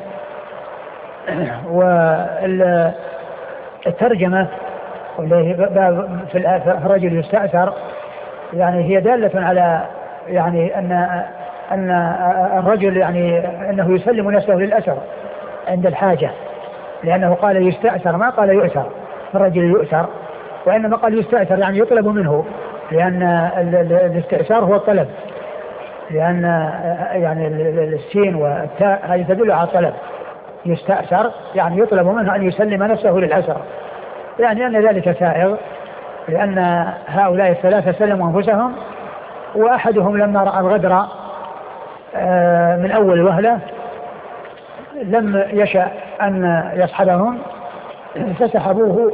والترجمة في الرجل يستأثر يعني هي دالة على يعني أن أن الرجل يعني أنه يسلم نفسه للأسر عند الحاجة، لأنه قال يستأثر ما قال يؤثر، الرجل يؤثر، وإنما قال يستأثر يعني يطلب منه، لأن الاستئثار هو الطلب، لأن يعني السين والتاء هذه تدل على الطلب. يستأثر يعني يطلب منه أن يسلم نفسه للأسر، يعني أن ذلك سائغ، لأن هؤلاء الثلاثة سلموا أنفسهم، وأحدهم لما رأى الغدر من أول وهلة لم يشأ أن يصحبهم فسحبوه،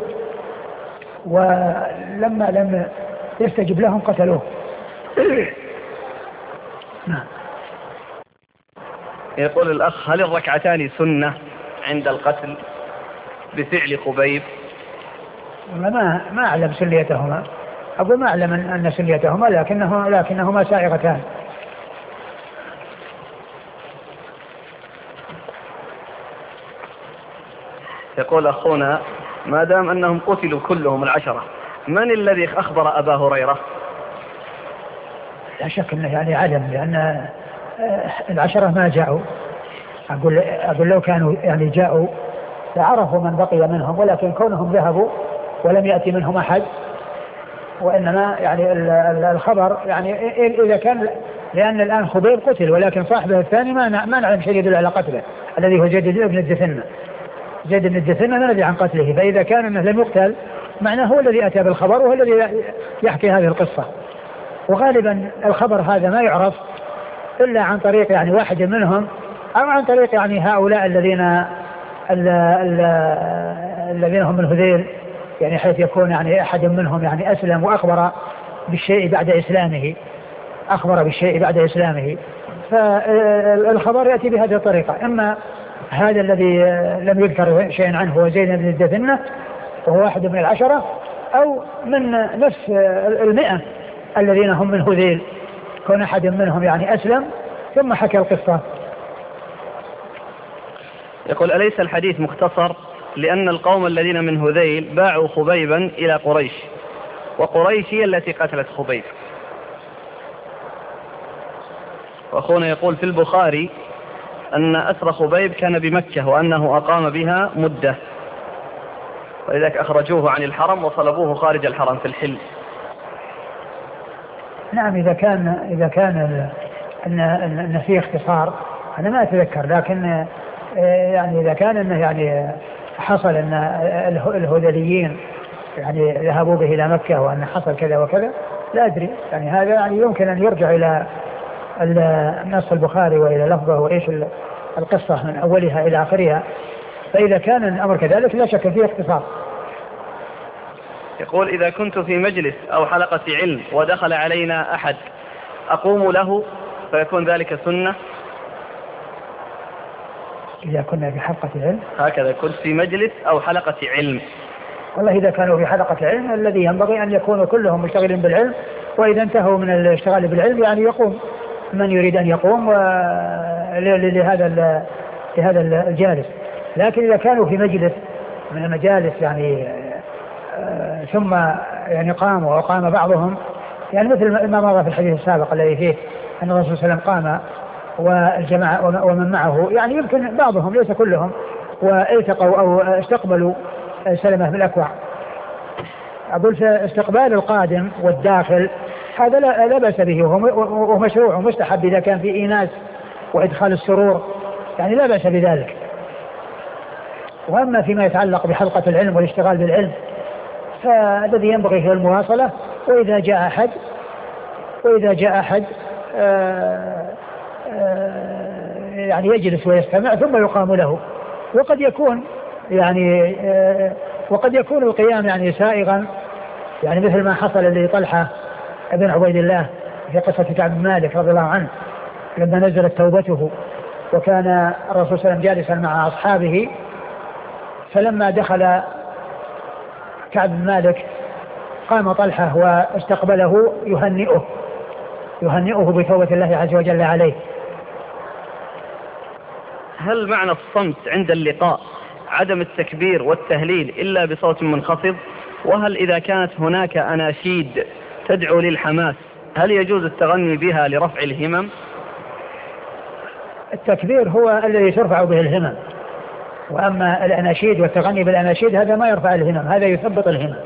ولما لم يستجب لهم قتلوه.
يقول الأخ: هل الركعتان سنة عند القتل بفعل خبيب؟
ما ما أعلم سنيتهما، أقول ما أعلم أن سنيتهما، لكنه لكنهما سائغتان.
يقول أخونا: ما دام أنهم قتلوا كلهم العشرة، من الذي أخبر أبا هريرة؟
لا شك أنه يعني عدم، لأن العشرة ما جاءوا. أقول أقول لو كانوا يعني جاءوا لعرفوا من بقي منهم، ولكن كونهم ذهبوا ولم يأتي منهم أحد، وإنما يعني الخبر يعني إذا كان، لأن الآن خبيب قتل ولكن صاحبه الثاني ما ما نعلم شيء يدل على قتله، الذي هو زيد بن الدثنة. زيد بن الدثنة لا ندري عن قتله، فإذا كان أنه لم يقتل معناه هو الذي أتى بالخبر وهو الذي يحكي هذه القصة. وغالبا الخبر هذا ما يعرف إلا عن طريق يعني واحد منهم، أو عن طريق يعني هؤلاء الذين الذين هم من هذيل، يعني حيث يكون يعني أحد منهم يعني أسلم وأخبر بالشيء بعد إسلامه، أخبر بالشيء بعد إسلامه، فالخبر يأتي بهذه الطريقة. إما هذا الذي لم يذكر شيء عنه هو زيد بن الدثنة وهو واحد من العشرة، أو من نفس المئة الذين هم من هذيل، كون أحد منهم يعني أسلم ثم حكى القصة.
يقول: أليس الحديث مختصر؟ لأن القوم الذين من هذيل باعوا خبيبا إلى قريش، وقريش هي التي قتلت خبيب. وأخونا يقول: في البخاري أن أسر خبيب كان بمكة وأنه أقام بها مدة، ولذلك أخرجوه عن الحرم وصلبوه خارج الحرم في الحل.
نعم، إذا كان إذا كان أن أن في اختصار أنا ما أتذكر، لكن يعني إذا كان أنه يعني حصل أن الهذليين يعني ذهبوا به إلى مكة وأن حصل كذا وكذا لا أدري، يعني هذا يعني يمكن أن يرجع إلى النص البخاري وإلى لفظه وإيش القصة من أولها إلى آخرها، فإذا كان الأمر كذلك لا شك فيه اختصار.
يقول: إذا كنت في مجلس أو حلقة علم ودخل علينا أحد أقوم له فيكون ذلك سنة؟
إذا كنا في حلقة علم،
هكذا كنت في مجلس أو حلقة علم.
والله إذا كانوا في حلقة علم الذي ينبغي أن يكونوا كلهم مشتغلين بالعلم، وإذا انتهوا من الاشتغال بالعلم يعني يقوم من يريد أن يقوم لهذا لهذا الجالس. لكن إذا كانوا في مجلس من المجالس يعني ثم يعني قاموا وقام بعضهم، يعني مثل ما مر في الحديث السابق الذي فيه أن الرسول صلى الله عليه وسلم قام والجماعة ومن معه، يعني يمكن بعضهم ليس كلهم، والتقوا أو استقبلوا سلمة بن الأكوع. أقول استقبال القادم والداخل هذا لا, لا بأس به، وهو مشروع ومستحب إذا كان في إيناس وإدخال السرور، يعني لا بأس بذلك. وأما فيما يتعلق بحلقة العلم والاشتغال بالعلم فالذي ينبغي هو المواصلة، وإذا جاء أحد وإذا جاء أحد آآ آآ يعني يجلس ويستمع ثم يقام له. وقد يكون يعني وقد يكون القيام يعني سائغا، يعني مثل ما حصل لطلحة ابن عبيد الله في قصة كعب بن مالك رضي الله عنه لما نزلت توبته، وكان الرسول صلى الله عليه وسلم جالسا مع أصحابه، فلما دخل كعب بن مالك قام طلحة واستقبله يهنئه يهنئه بتوبة الله عز وجل عليه.
هل معنى الصمت عند اللقاء عدم التكبير والتهليل إلا بصوت منخفض؟ وهل إذا كانت هناك أناشيد تدعو للحماس هل يجوز التغني بها لرفع الهمم؟
التكبير هو الذي ترفع به الهمم، وأما الأناشيد والتغني بالأناشيد هذا ما يرفع الهمم، هذا يثبط الهمم.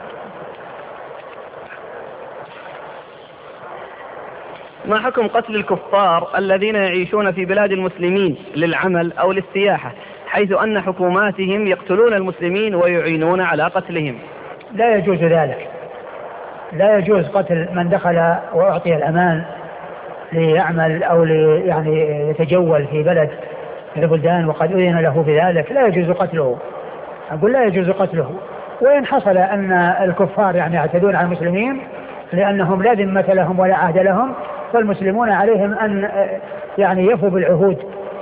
ما حكم قتل الكفار الذين يعيشون في بلاد المسلمين للعمل أو للسياحة، حيث أن حكوماتهم يقتلون المسلمين ويعينون على قتلهم؟
لا يجوز ذلك، لا يجوز قتل من دخل وأعطي الأمان ليعمل أو لي يعني يتجول في بلد من البلدان وقد أذن له بذلك، لا يجوز قتله. أقول لا يجوز قتله. وإن حصل أن الكفار يعني يعتدون على المسلمين لأنهم لا ذمة لهم ولا عهد لهم، فالمسلمون عليهم أن يعني يفوا بالعهود.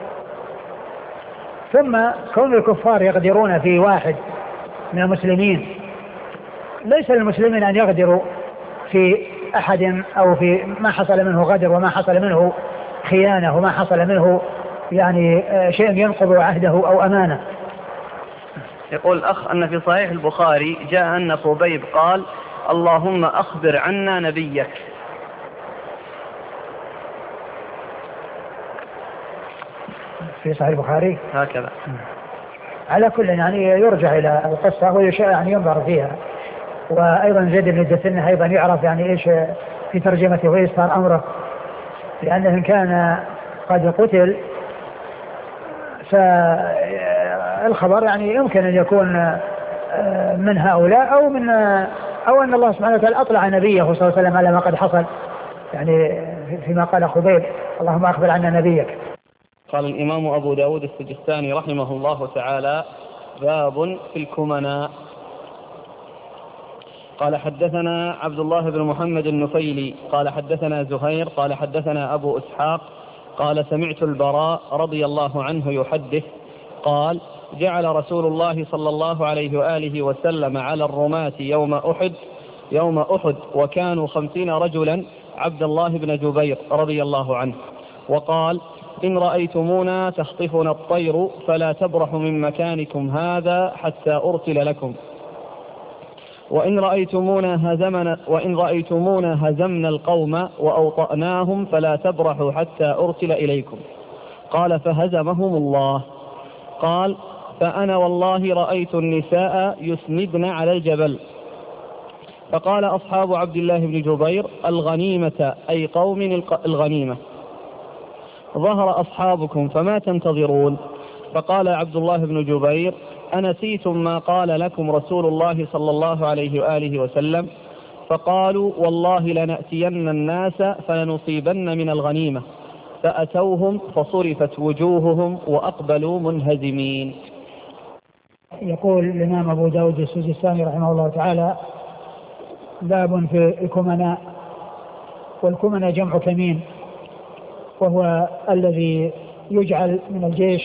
ثم كون الكفار يغدرون في واحد من المسلمين، ليس للمسلمين أن يغدروا في أحد أو في ما حصل منه غدر وما حصل منه خيانة وما حصل منه يعني شيء ينقض عهده أو أمانة.
يقول الأخ أن في صحيح البخاري جاء أن خبيب قال اللهم أخبر عنا نبيك.
في صحيح البخاري
هكذا.
على كل يعني يرجع إلى القصة ويشاء يعني ينظر فيها. وأيضا زيد بن الدسنة أيضا يعرف يعني إيش في ترجمته ويصهر أمره، لأنه إن كان قد قتل فالخبر يعني يمكن أن يكون من هؤلاء أو من أو أن الله سبحانه وتعالى أطلع نبيه صلى الله عليه وسلم على ما قد حصل يعني فيما قال خبيب اللهم أخبر عنا نبيك.
قال الإمام أبو داود السجستاني رحمه الله تعالى باب في الكمناء. قال حدثنا عبد الله بن محمد النفيلي قال حدثنا زهير قال حدثنا أبو إسحاق قال سمعت البراء رضي الله عنه يحدث قال جعل رسول الله صلى الله عليه وآله وسلم على الرماة يوم أحد يوم أحد وكانوا خمسين رجلا عبد الله بن جبير رضي الله عنه، وقال إن رأيتمونا تخطفنا الطير فلا تبرحوا من مكانكم هذا حتى أرسل لكم، وإن رأيتمونا هزمنا وإن رأيتمونا هزمنا القوم وأوطأناهم فلا تبرحوا حتى أرسل إليكم. قال فهزمهم الله. قال فأنا والله رأيت النساء يسندن على الجبل. فقال أصحاب عبد الله بن جبير الغنيمة أي قوم الغنيمة. ظهر أصحابكم فما تنتظرون؟ فقال عبد الله بن جبير أنسيتم ما قال لكم رسول الله صلى الله عليه وآله وسلم؟ فقالوا والله لنأتين الناس فلنصيبن من الغنيمة. فأتوهم فصرفت وجوههم وأقبلوا منهزمين.
يقول الإمام أبو داود السجستاني رحمه الله تعالى باب في الكمناء. والكمناء جمع كمين، وهو الذي يجعل من الجيش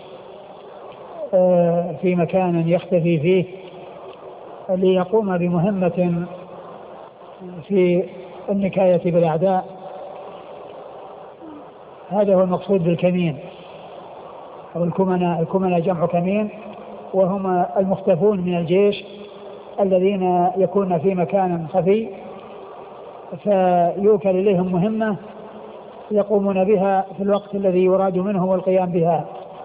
في مكان يختفي فيه ليقوم بمهمة في النكاية بالأعداء. هذا هو المقصود بالكمين أو الكمناء. الكمناء جمع كمين، وهم المختفون من الجيش الذين يكون في مكان خفي فيوكل إليهم مهمة يقومون بها في الوقت الذي يراد منهم القيام بها.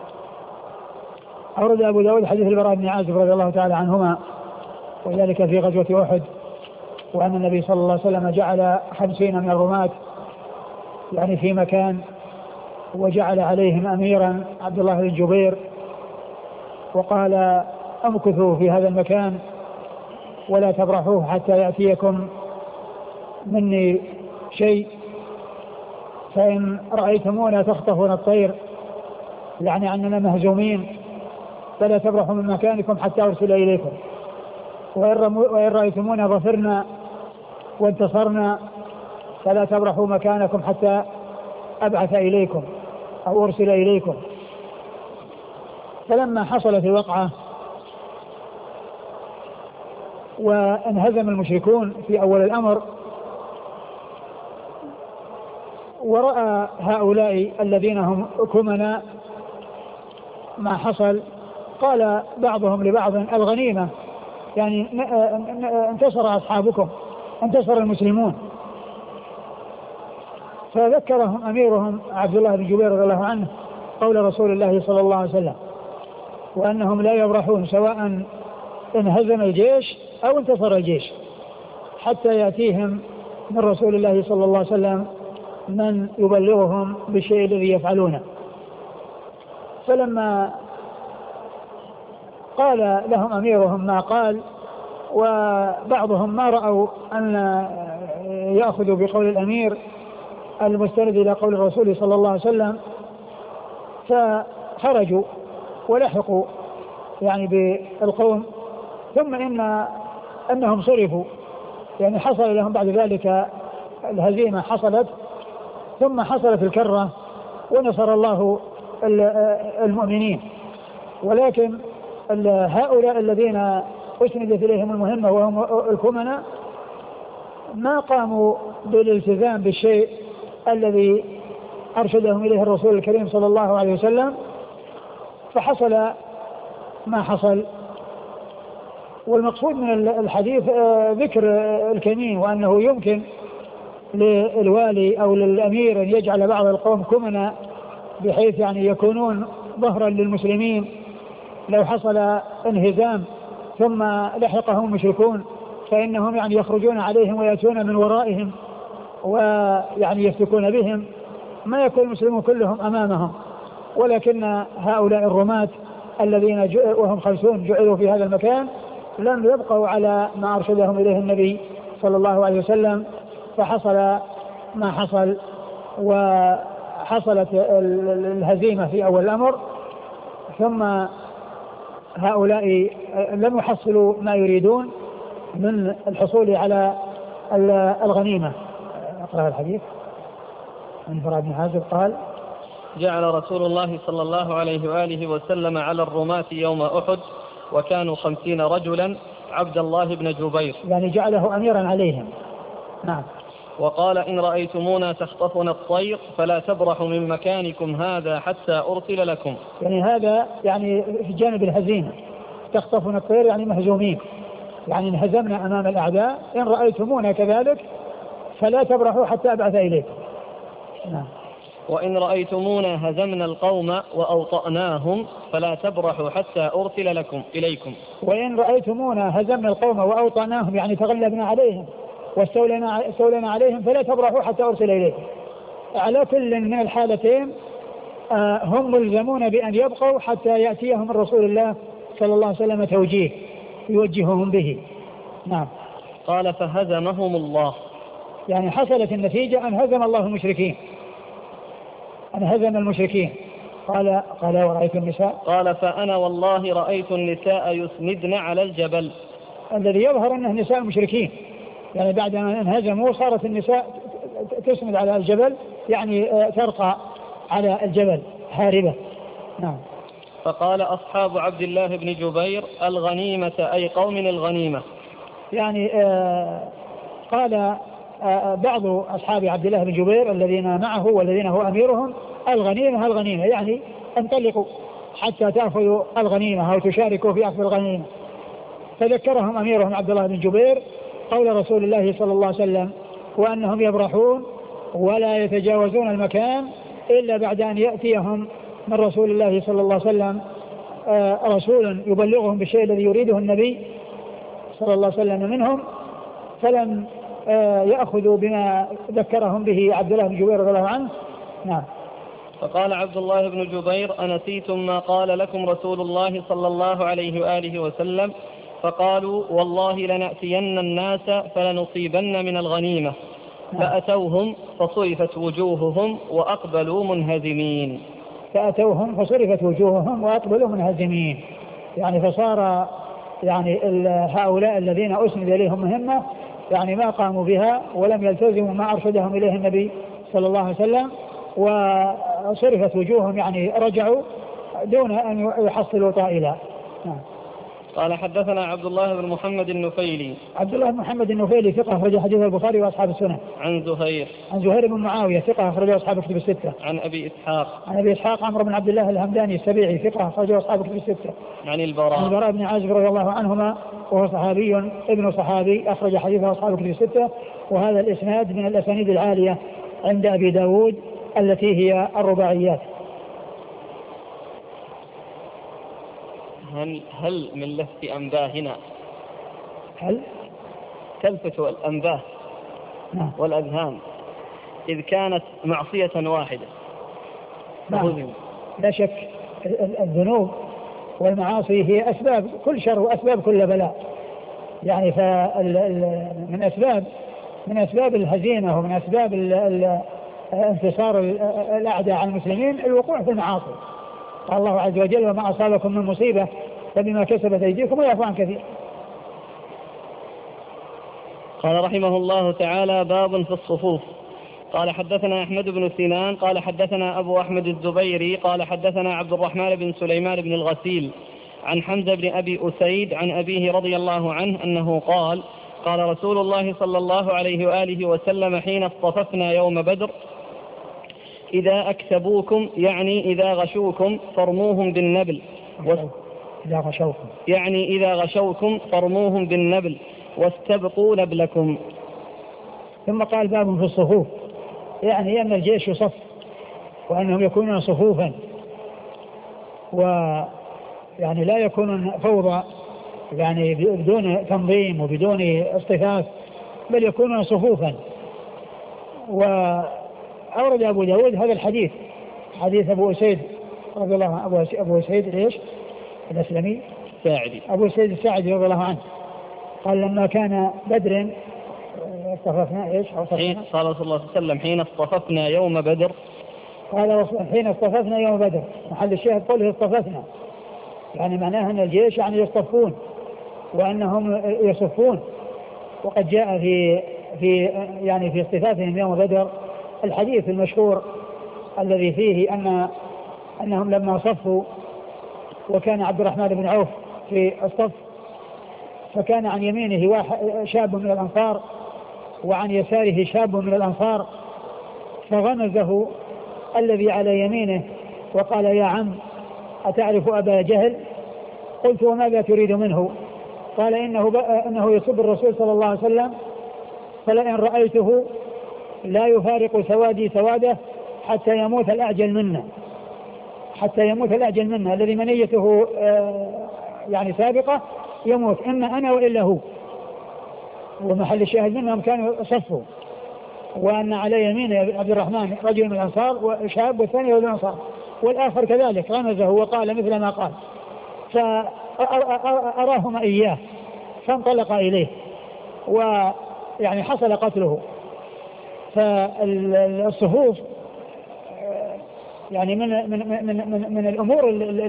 أورد أبو داود حديث البراء بن عازب رضي الله تعالى عنهما، وذلك في غزوة أحد، وأن النبي صلى الله عليه وسلم جعل خمسين من الرماة يعني في مكان، وجعل عليهم أميرا عبد الله بن جبير، وقال امكثوا في هذا المكان ولا تبرحوه حتى يأتيكم مني شيء، فإن رأيتمونا تخطفون الطير يعني أننا مهزومين فلا تبرحوا من مكانكم حتى أرسل إليكم، وإن رأيتمونا ظفرنا وانتصرنا فلا تبرحوا مكانكم حتى أبعث إليكم أو أرسل إليكم. فلما حصلت الوقعة وانهزم المشركون في أول الأمر، ورأى هؤلاء الذين هم كمنا ما حصل، قال بعضهم لبعض الغنيمة، يعني انتصر أصحابكم، انتصر المسلمون. فذكرهم أميرهم عبد الله بن جبير رضي الله عنه قول رسول الله صلى الله عليه وسلم، وأنهم لا يبرحون سواء انهزم الجيش أو انتصر الجيش حتى يأتيهم من رسول الله صلى الله عليه وسلم من يبلغهم بالشيء الذي يفعلونه. فلما قال لهم أميرهم ما قال، وبعضهم ما رأوا أن يأخذوا بقول الأمير المستند إلى قول الرسول صلى الله عليه وسلم، فخرجوا ولحقوا يعني بالقوم، ثم إن أنهم صرفوا، يعني حصل لهم بعد ذلك الهزيمة حصلت، ثم حصلت الكرة ونصر الله المؤمنين. ولكن هؤلاء الذين أسندت إليهم المهمة وهم الكمنة ما قاموا بالالتزام بالشيء الذي أرشدهم إليه الرسول الكريم صلى الله عليه وسلم، فحصل ما حصل. والمقصود من الحديث ذكر الكمين، وأنه يمكن للوالي أو للأمير أن يجعل بعض القوم كمنا بحيث يعني يكونون ظهرا للمسلمين لو حصل انهزام ثم لحقهم المشركون، فإنهم يعني يخرجون عليهم ويأتون من ورائهم ويعني يفتكون بهم، ما يكون المسلمون كلهم أمامهم. ولكن هؤلاء الرماة الذين وهم خمسون جعلوا في هذا المكان لم يبقوا على ما أرشدهم إليه النبي صلى الله عليه وسلم، فحصل ما حصل، وحصلت الهزيمة في أول الأمر، ثم هؤلاء لم يحصلوا ما يريدون من الحصول على الغنيمة. أقرأ الحديث عن براء بن عازب قال:
جعل رسول الله صلى الله عليه وآله وسلم على الرماة يوم أحد وكانوا خمسين رجلا عبد الله بن جبير،
يعني جعله أميرا عليهم. نعم.
وقال: إن رأيتمونا تخطفنا الطير فلا تبرحوا من مكانكم هذا حتى أرسل لكم.
يعني هذا يعني في جانب الهزيمة، تخطفنا الطير يعني مهزومين، يعني انهزمنا أمام الأعداء، إن رأيتمونا كذلك فلا تبرحوا حتى أبعث إليكم. نعم.
وإن رأيتمونا هزمنا القوم وأوطأناهم فلا تبرحوا حتى أرسل لكم إليكم.
وإن رأيتمونا هزمنا القوم وأوطأناهم يعني تغلبنا عليهم واستولينا استولينا عليهم فلا تبرحوا حتى أرسل إليكم. على كل من الحالتين آه هم ملزمون بأن يبقوا حتى يأتيهم الرسول الله صلى الله عليه وسلم توجيه يوجههم به. نعم.
قال: فهزمهم الله،
يعني حصلت النتيجة أن هزم الله المشركين، أن هزم المشركين. قال قال ورأيت النساء،
قال: فأنا والله رأيت النساء يسندن على الجبل.
الذي يظهر أنه نساء المشركين، يعني بعد أن انهزموا صارت النساء تسند على الجبل، يعني ترقى على الجبل هاربة. نعم.
فقال أصحاب عبد الله بن جبير: الغنيمة أي قوم الغنيمة.
يعني آه قال آه بعض أصحاب عبد الله بن جبير الذين معه والذين هو أميرهم: الغنيمة الغنيمة، يعني انطلقوا حتى تأخذوا الغنيمة أو تشاركوا في أخذ الغنيمة. فذكرهم أميرهم عبد الله بن جبير قول رسول الله صلى الله عليه وسلم، وأنهم يبرحون ولا يتجاوزون المكان إلا بعد أن يأتيهم من رسول الله صلى الله عليه وسلم آه رسول يبلغهم بالشيء الذي يريده النبي صلى الله عليه وسلم منهم، فلم آه يأخذوا بما ذكرهم به عبد الله بن جبير رضي الله عنه. نعم.
فقال عبد الله بن جبير: أنسيتم ما قال لكم رسول الله صلى الله عليه وآله وسلم؟ فقالوا: والله لنأتين الناس فلنصيبن من الغنيمة. فأتوهم فصرفت وجوههم وأقبلوا منهزمين.
فأتوهم فصرفت وجوههم وأقبلوا منهزمين، يعني فصار يعني هؤلاء الذين أسند إليهم مهمة يعني ما قاموا بها ولم يلتزموا ما أرشدهم إليه النبي صلى الله عليه وسلم، وصرفت وجوههم يعني رجعوا دون أن يحصلوا طائلا. نعم.
قال حدثنا عبد الله بن محمد النفيلي.
عبد الله بن محمد النفيلي ثقة أخرج حديث البخاري وأصحاب السنة.
عن زهير.
عن زهير بن معاوية ثقة أخرج أصحاب الكتب الستة.
عن أبي إسحاق.
عن أبي إسحاق عمرو بن عبد الله الهمداني السبيعي ثقة أخرج أصحاب الكتب الستة.
عن البراء.
عن البراء بن عازب رضي الله عنهما وهو صحابي ابن صحابي أخرج حديثه أصحاب الكتب الستة. وهذا الإسناد من الأسانيد العالية عند أبي داود التي هي الرباعيات.
هل, هل من لفت أنباه هنا
هل
تلفت الأنباه
نعم.
والأذهان إذ كانت معصية واحدة؟
نعم. لا شك الذنوب والمعاصي هي أسباب كل شر وأسباب كل بلاء، يعني فمن أسباب من أسباب الهزيمة ومن أسباب انتصار الأعداء على المسلمين الوقوع في المعاصي. قال الله عز وجل: وما أصابكم من مصيبة فبما كسبت أيديكم ويعفو عن كثير.
قال رحمه الله تعالى: باب في الصفوف. قال حدثنا أحمد بن سنان قال حدثنا أبو أحمد الزبيري قال حدثنا عبد الرحمن بن سليمان بن الغسيل عن حمزة بن أبي أسيد عن أبيه رضي الله عنه أنه قال: قال رسول الله صلى الله عليه وآله وسلم حين اصطففنا يوم بدر: إذا أكتبوكم يعني إذا غشوكم فارموهم بالنبل
إذا غشوكم
يعني إذا غشوكم فارموهم بالنبل واستبقوا نبلكم.
ثم قال: باب في الصفوف، يعني أن الجيش يصف وأنهم يكونون صفوفا، ويعني لا يكونون فوضى يعني بدون تنظيم وبدون اصطفاف، بل يكونون صفوفا. وأورد أبو داود هذا الحديث، حديث أبو أسيد رضي الله عنه. أبو أسيد ليش الأسلمي
الساعدي
أبو أسيد الساعدي رضي الله عنه قال: لما كان بدر اصطففنا ايش؟
حين قال رسول الله صلى الله عليه وسلم: حين اصطففنا يوم بدر.
قال حين اصطففنا يوم بدر، محل الشاهد قوله اصطففنا، يعني معناها أن الجيش يعني يصطفون وأنهم يصفون. وقد جاء في في يعني في اصطفافهم يوم بدر الحديث المشهور الذي فيه أن أنهم لما صفوا وكان عبد الرحمن بن عوف في الصف، فكان عن يمينه واحد شاب من الأنصار وعن يساره شاب من الأنصار، فغمزه الذي على يمينه وقال: يا عم أتعرف أبا جهل؟ قلت: وماذا تريد منه؟ قال: إنه, إنه يسب الرسول صلى الله عليه وسلم، فلئن رأيته لا يفارق سوادي سواده حتى يموت الأعجل منا حتى يموت الأعجل منا الذي منيته يعني سابقة يموت، إما أنا وإلا هو. ومحل الشاهد منهم كانوا صفوا، وأن على يمين عبد الرحمن رجل من الأنصار وشاب والثاني من الأنصار، والآخر كذلك غمزه وقال مثل ما قال، فأراهما إياه فانطلق إليه ويعني حصل قتله. فالصفوف يعني من من من من, من الأمور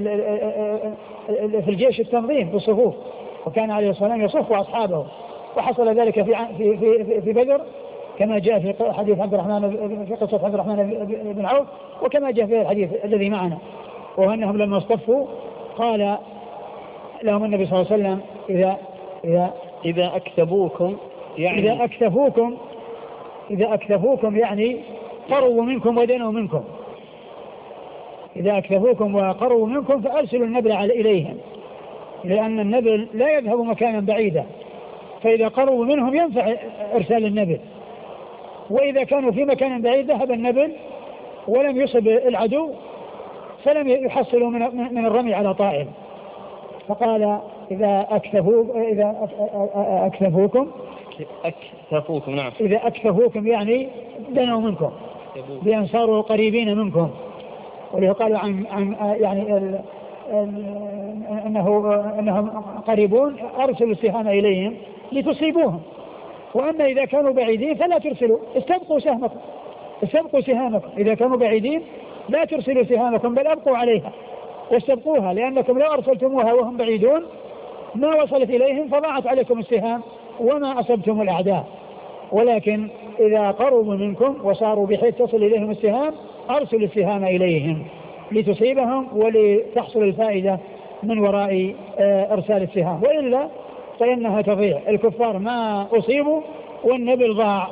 في الجيش التنظيم في الصفوف، وكان عليه الصلاة والسلام يصف أصحابه، وحصل ذلك في في في, في بدر كما جاء في حديث عبد الرحمن في قصة عبد الرحمن بن عوف، وكما جاء في الحديث الذي معنا، وأنهم لما اصطفوا قال لهم النبي صلى الله عليه وسلم: إذا إذا
إذا أكتبوكم يعني
إذا أكتفوكم إذا أكتفوكم يعني قروا منكم ودنوا منكم، إذا أكتفوكم وقروا منكم فأرسلوا النبل إليهم، لأن النبل لا يذهب مكانا بعيدا، فإذا قروا منهم ينفع إرسال النبل، وإذا كانوا في مكان بعيد ذهب النبل ولم يصب العدو فلم يحصلوا من من الرمي على طائل. فقال: إذا أكتفوا إذا أكتفوكم
أكتفوكم نعم
إذا أكتفوكم يعني دنوا منكم بأن صاروا قريبين منكم. وليقال عن عن يعني ال ال أنه أنهم قريبون أرسلوا السهام إليهم لتصيبوهم، وأما إذا كانوا بعيدين فلا ترسلوا، استبقوا سهمكم استبقوا سهامكم إذا كانوا بعيدين لا ترسلوا سهامكم بل أبقوا عليها واستبقوها، لأنكم لو أرسلتموها وهم بعيدون ما وصلت إليهم فضاعت عليكم السهام وما أصبتم الأعداء. ولكن إذا قربوا منكم وصاروا بحيث تصل إليهم السهام أرسلوا السهام إليهم لتصيبهم ولتحصل الفائدة من وراء إرسال السهام، وإلا فإنها تضيع. الكفار ما أصيبوا والنبل ضاع.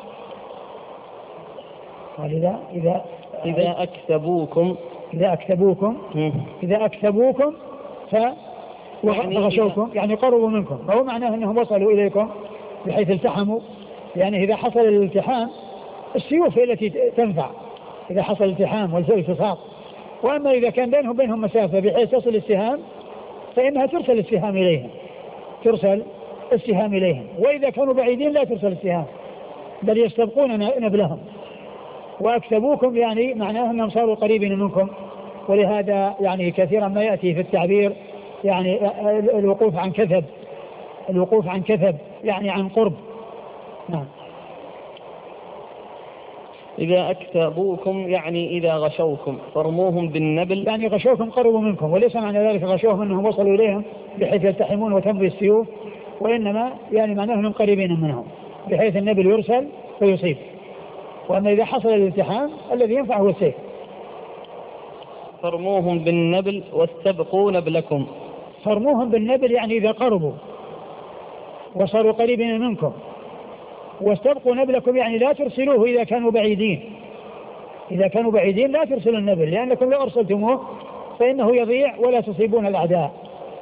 ولذا إذا
إذا أكتبوكم
إذا أكتبوكم إذا أكتبوكم فغشوكم يعني قربوا منكم، فهو معناه أنهم وصلوا إليكم بحيث التحموا. يعني إذا حصل الالتحام السيوف هي التي تنفع إذا حصل الالتحام والالتصاق، وأما إذا كان بينهم بينهم مسافة بحيث تصل السهام فإنها ترسل السهام إليهم ترسل السهام إليهم وإذا كانوا بعيدين لا ترسل السهام بل يستبقون نبلهم. وأكتبوكم يعني معناه أنهم صاروا قريبين منكم، ولهذا يعني كثيرا ما يأتي في التعبير يعني الوقوف عن كثب الوقوف عن كثب يعني عن قرب. نعم.
إذا أكتبوكم يعني إذا غشوكم فرموهم بالنبل،
يعني غشوكم قربوا منكم، وليس معنى ذلك غشوهم أنهم وصلوا إليهم بحيث يلتحمون وتمضي السيوف، وإنما يعني معناه أنهم قريبين منهم بحيث النبل يرسل فيصيب. وأما إذا حصل الالتحام الذي ينفع هو السيف.
فرموهم بالنبل واستبقوا نبلكم.
فرموهم بالنبل يعني إذا قربوا وصاروا قريبين منكم، واستبقوا نبلكم يعني لا ترسلوه إذا كانوا بعيدين. إذا كانوا بعيدين لا ترسلوا النبل، لأنكم لو أرسلتموه فإنه يضيع ولا تصيبون الأعداء.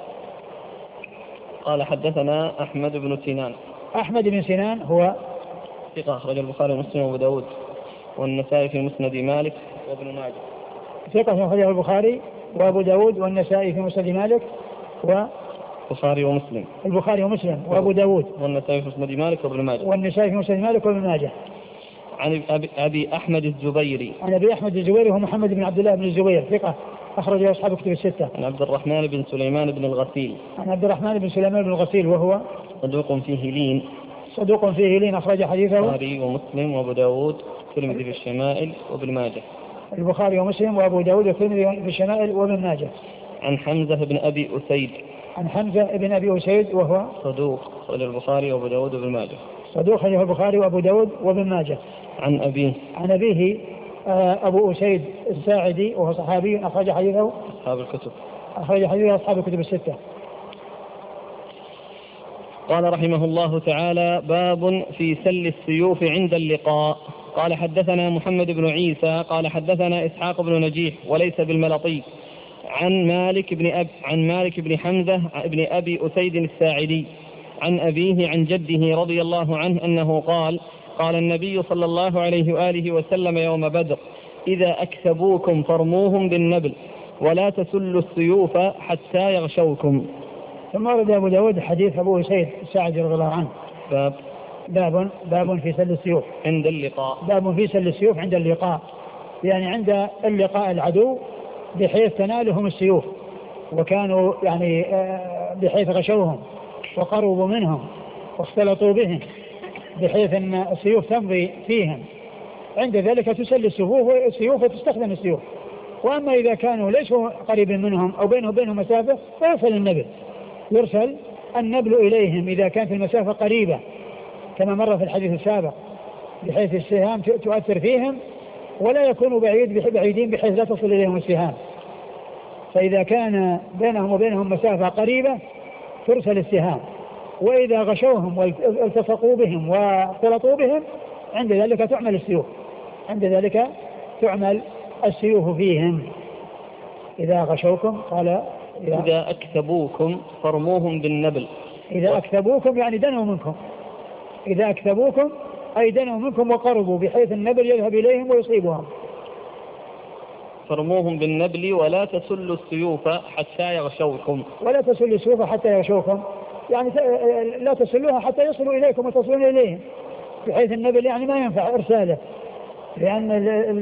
قال حدثنا أحمد بن سنان.
أحمد بن سنان هو
ثقة أخرج البخاري ومسلم وأبو داود والنسائي في مسند مالك وابن ماجه.
ثقة أخرجه البخاري وأبو داود والنسائي في مسند مالك و
البخاري ومسلم
البخاري ومسلم وأبو داود
والنسائي في مسند مالك وابن ماجه
والنسائي في مسند مالك وابن ماجه.
عن أبي أحمد الزبيري.
عن أبي أحمد الزبيري هو محمد بن عبد الله بن الزبير ثقة أخرجه أصحاب كتب الستة.
عن عبد الرحمن بن سليمان بن الغسيل.
عن عبد الرحمن بن سليمان بن الغسيل وهو
صدوق فيه لين.
صدوق فيه لين أخرج حديثه
البخاري ومسلم وأبو داود والترمذي في الشمائل وابن ماجه.
البخاري ومسلم وأبو داود والترمذي في الشمائل وابن ماجه.
عن حمزة بن أبي أسيد.
عن حمزة بن أبي أسيد وهو
صدوق أخرج البخاري وأبو داود وابن ماجه.
صدوق أخرجه البخاري وأبو داود وابن ماجه.
عن أبيه.
عن أبيه أبو أسيد الساعدي وهو صحابي أخرج حديثه
أصحاب الكتب.
أخرج حديثه أصحاب الكتب الستة.
قال رحمه الله تعالى: باب في سل السيوف عند اللقاء. قال حدثنا محمد بن عيسى قال حدثنا إسحاق بن نجيح وليس بالملطي عن مالك بن أب عن مالك بن حمزة بن أبي أسيد الساعدي عن أبيه عن جده رضي الله عنه أنه قال: قال النبي صلى الله عليه وآله وسلم يوم بدر: إذا أكسبوكم فرموهم بالنبل ولا تسلوا السيوف حتى يغشوكم.
ثم ورد أبو داود حديث أبو أسيد الساعدي رضي الله عنه.
باب
باب باب في سل السيوف
عند اللقاء.
باب في سل السيوف عند اللقاء، يعني عند اللقاء العدو بحيث تنالهم السيوف، وكانوا يعني بحيث غشوهم وقربوا منهم واختلطوا بهم بحيث أن السيوف تمضي فيهم، عند ذلك تسل السيوف وتستخدم السيوف. وأما إذا كانوا ليسوا قريب منهم أو بينهم بينهم مسافة فيرسل النبل يرسل النبل إليهم إذا كانت المسافة قريبة كما مر في الحديث السابق، بحيث السهام تؤثر فيهم ولا يكونوا بعيد بعيدين بحيث لا تصل إليهم السهام. فإذا كان بينهم وبينهم مسافة قريبة ترسل السهام، وإذا غشوهم والتصقوا بهم واختلطوا بهم عند ذلك تعمل السيوف عند ذلك تعمل السيوف فيهم. إذا غشوكم قال
إذا, إذا أكتبوكم فرموهم بالنبل.
إذا أكتبوكم يعني دنوا منكم إذا أكتبوكم أي دنوا منكم وقربوا بحيث النبل يذهب إليهم ويصيبهم.
فرموهم بالنبل ولا تسلوا السيوف حتى يغشوكم.
ولا تسلوا السيوف حتى يغشوكم يعني لا تسلوها حتى يصلوا إليكم وتصلون إليهم، بحيث النبل يعني ما ينفع إرساله لأن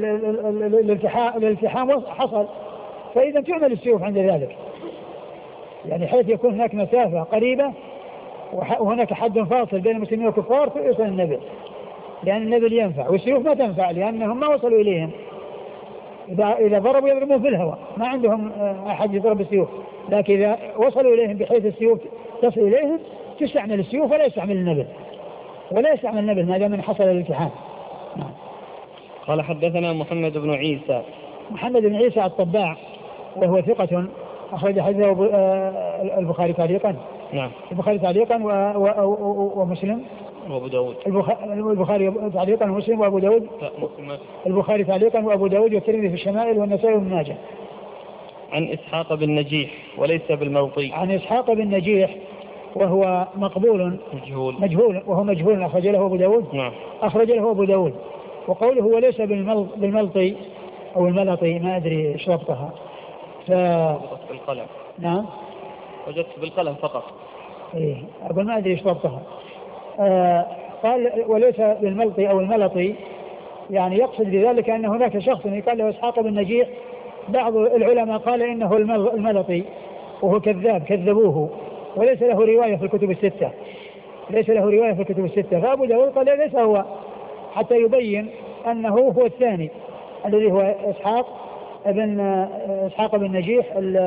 الالتحام حصل، فإذا تعمل السيوف عند ذلك، يعني حيث يكون هناك مسافة قريبة وهناك حد فاصل بين المسلمين والكفار فيصل النبل، لأن النبل ينفع والسيوف ما تنفع لأنهم ما وصلوا إليهم. إذا إذا ضربوا يضربون في الهواء ما عندهم أحد يضرب السيوف، لكن إذا وصلوا إليهم بحيث السيوف تصل إليهم تستعمل السيوف ولا يستعمل النبل ولا يستعمل النبل ما دام حصل الالتحام. نعم.
قال حدثنا محمد بن عيسى.
محمد بن عيسى الطباع وهو ثقة أخرج حديثه البخاري تعليقا.
نعم.
البخاري تعليقا ومسلم
وأبو داود.
البخاري تعليقا ومسلم وأبو داود. البخاري تعليقا وأبو داود والترمذي في الشمائل والنسائي وابن ماجه.
عن إسحاق بن نجيح وليس بالملطي.
عن إسحاق بن نجيح وهو مقبول
مجهول
مجهول وهو مجهول أخرج له أبو داود.
نعم.
أخرج له أبو داود. وقوله وليس بالملطي أو الملطي ما أدري إيش ربطها. ف...
بالقلم.
نعم.
وجدت بالقلم فقط.
إيه أقول ما أدري إيش ربطها. آه قال وليس بالملطي أو الملطي يعني يقصد بذلك أن هناك شخص يقال له إسحاق بن نجيح. بعض العلماء قال إنه الملطي وهو كذاب كذبوه وليس له رواية في الكتب الستة. ليس له رواية في الكتب الستة. فأبو داود قال ليس هو حتى يبين أنه هو الثاني الذي هو إسحاق ابن إسحاق بن نجيح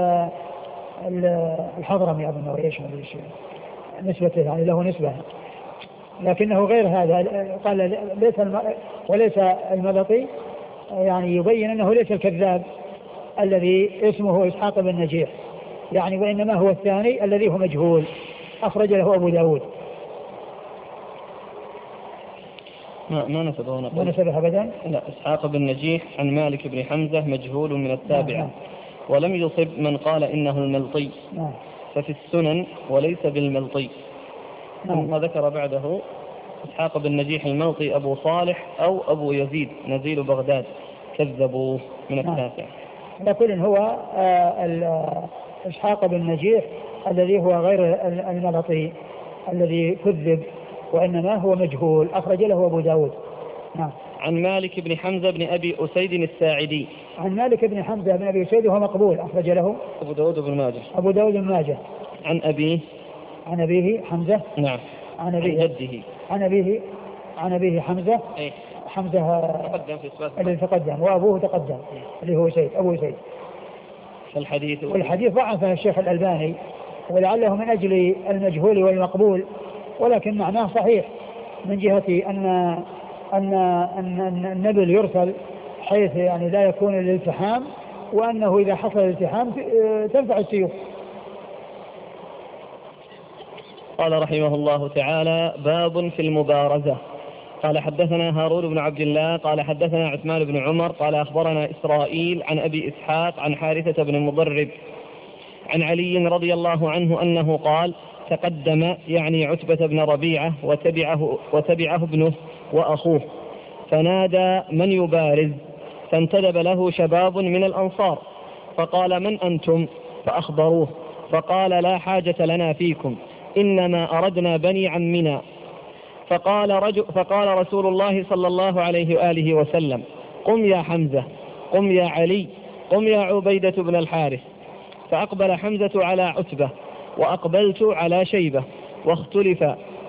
الحضرمي أبن نويش نسبة يعني له نسبة لكنه غير هذا. قال ليس وليس الملطي يعني يبين أنه ليس الكذاب الذي اسمه إسحاق بن نجيح يعني وإنما هو الثاني الذي هو مجهول أخرج له أبو داود.
ما ما نسبه هنا.
ما نسبه أبدا.
لا إسحاق بن نجيح عن مالك بن حمزة مجهول من التابعة. نعم. ولم يصب من قال إنه الملطي.
نعم.
ففي السنن وليس بالملطي. نعم. ثم ذكر بعده إسحاق بن نجيح الملطي أبو صالح أو أبو يزيد نزيل بغداد كذبوه من التاسع.
لكن هو آه إسحاق بن نجيح الذي هو غير الملطي الذي كذب وإنما هو مجهول أخرج له أبو داود. نعم.
عن مالك بن حمزة بن أبي أسيد الساعدي.
عن مالك بن حمزة بن أبي أسيد وهو مقبول أخرج له
أبو داود بن ماجه.
أبو داود بن ماجه.
عن أبيه.
عن أبيه حمزة.
نعم.
عن أبيه.
عن جده.
عن أبيه. عن أبيه حمزة.
أي.
حمزة
تقدم في إثبات
الذي تقدم وأبوه تقدم اللي هو سيد أبو سيد.
الحديث
والحديث ضعفه الشيخ الألباني ولعله من أجل المجهول والمقبول ولكن معناه صحيح من جهة أن أن أن النبل يرسل حيث يعني لا يكون الالتحام وأنه إذا حصل الالتحام تنفع السيوف.
قال رحمه الله تعالى باب في المبارزة. قال حدثنا هارون بن عبد الله قال حدثنا عثمان بن عمر قال أخبرنا إسرائيل عن أبي إسحاق عن حارثة بن المضرب عن علي رضي الله عنه أنه قال تقدم يعني عتبة بن ربيعة وتبعه, وتبعه ابنه وأخوه فنادى من يبارز فانتدب له شباب من الأنصار فقال من أنتم فأخبروه فقال لا حاجة لنا فيكم إنما أردنا بني عمنا. فقال, رجل فقال رسول الله صلى الله عليه وآله وسلم قم يا حمزة قم يا علي قم يا عبيدة بن الحارث. فأقبل حمزة على عتبة وأقبلت على شيبة واختلف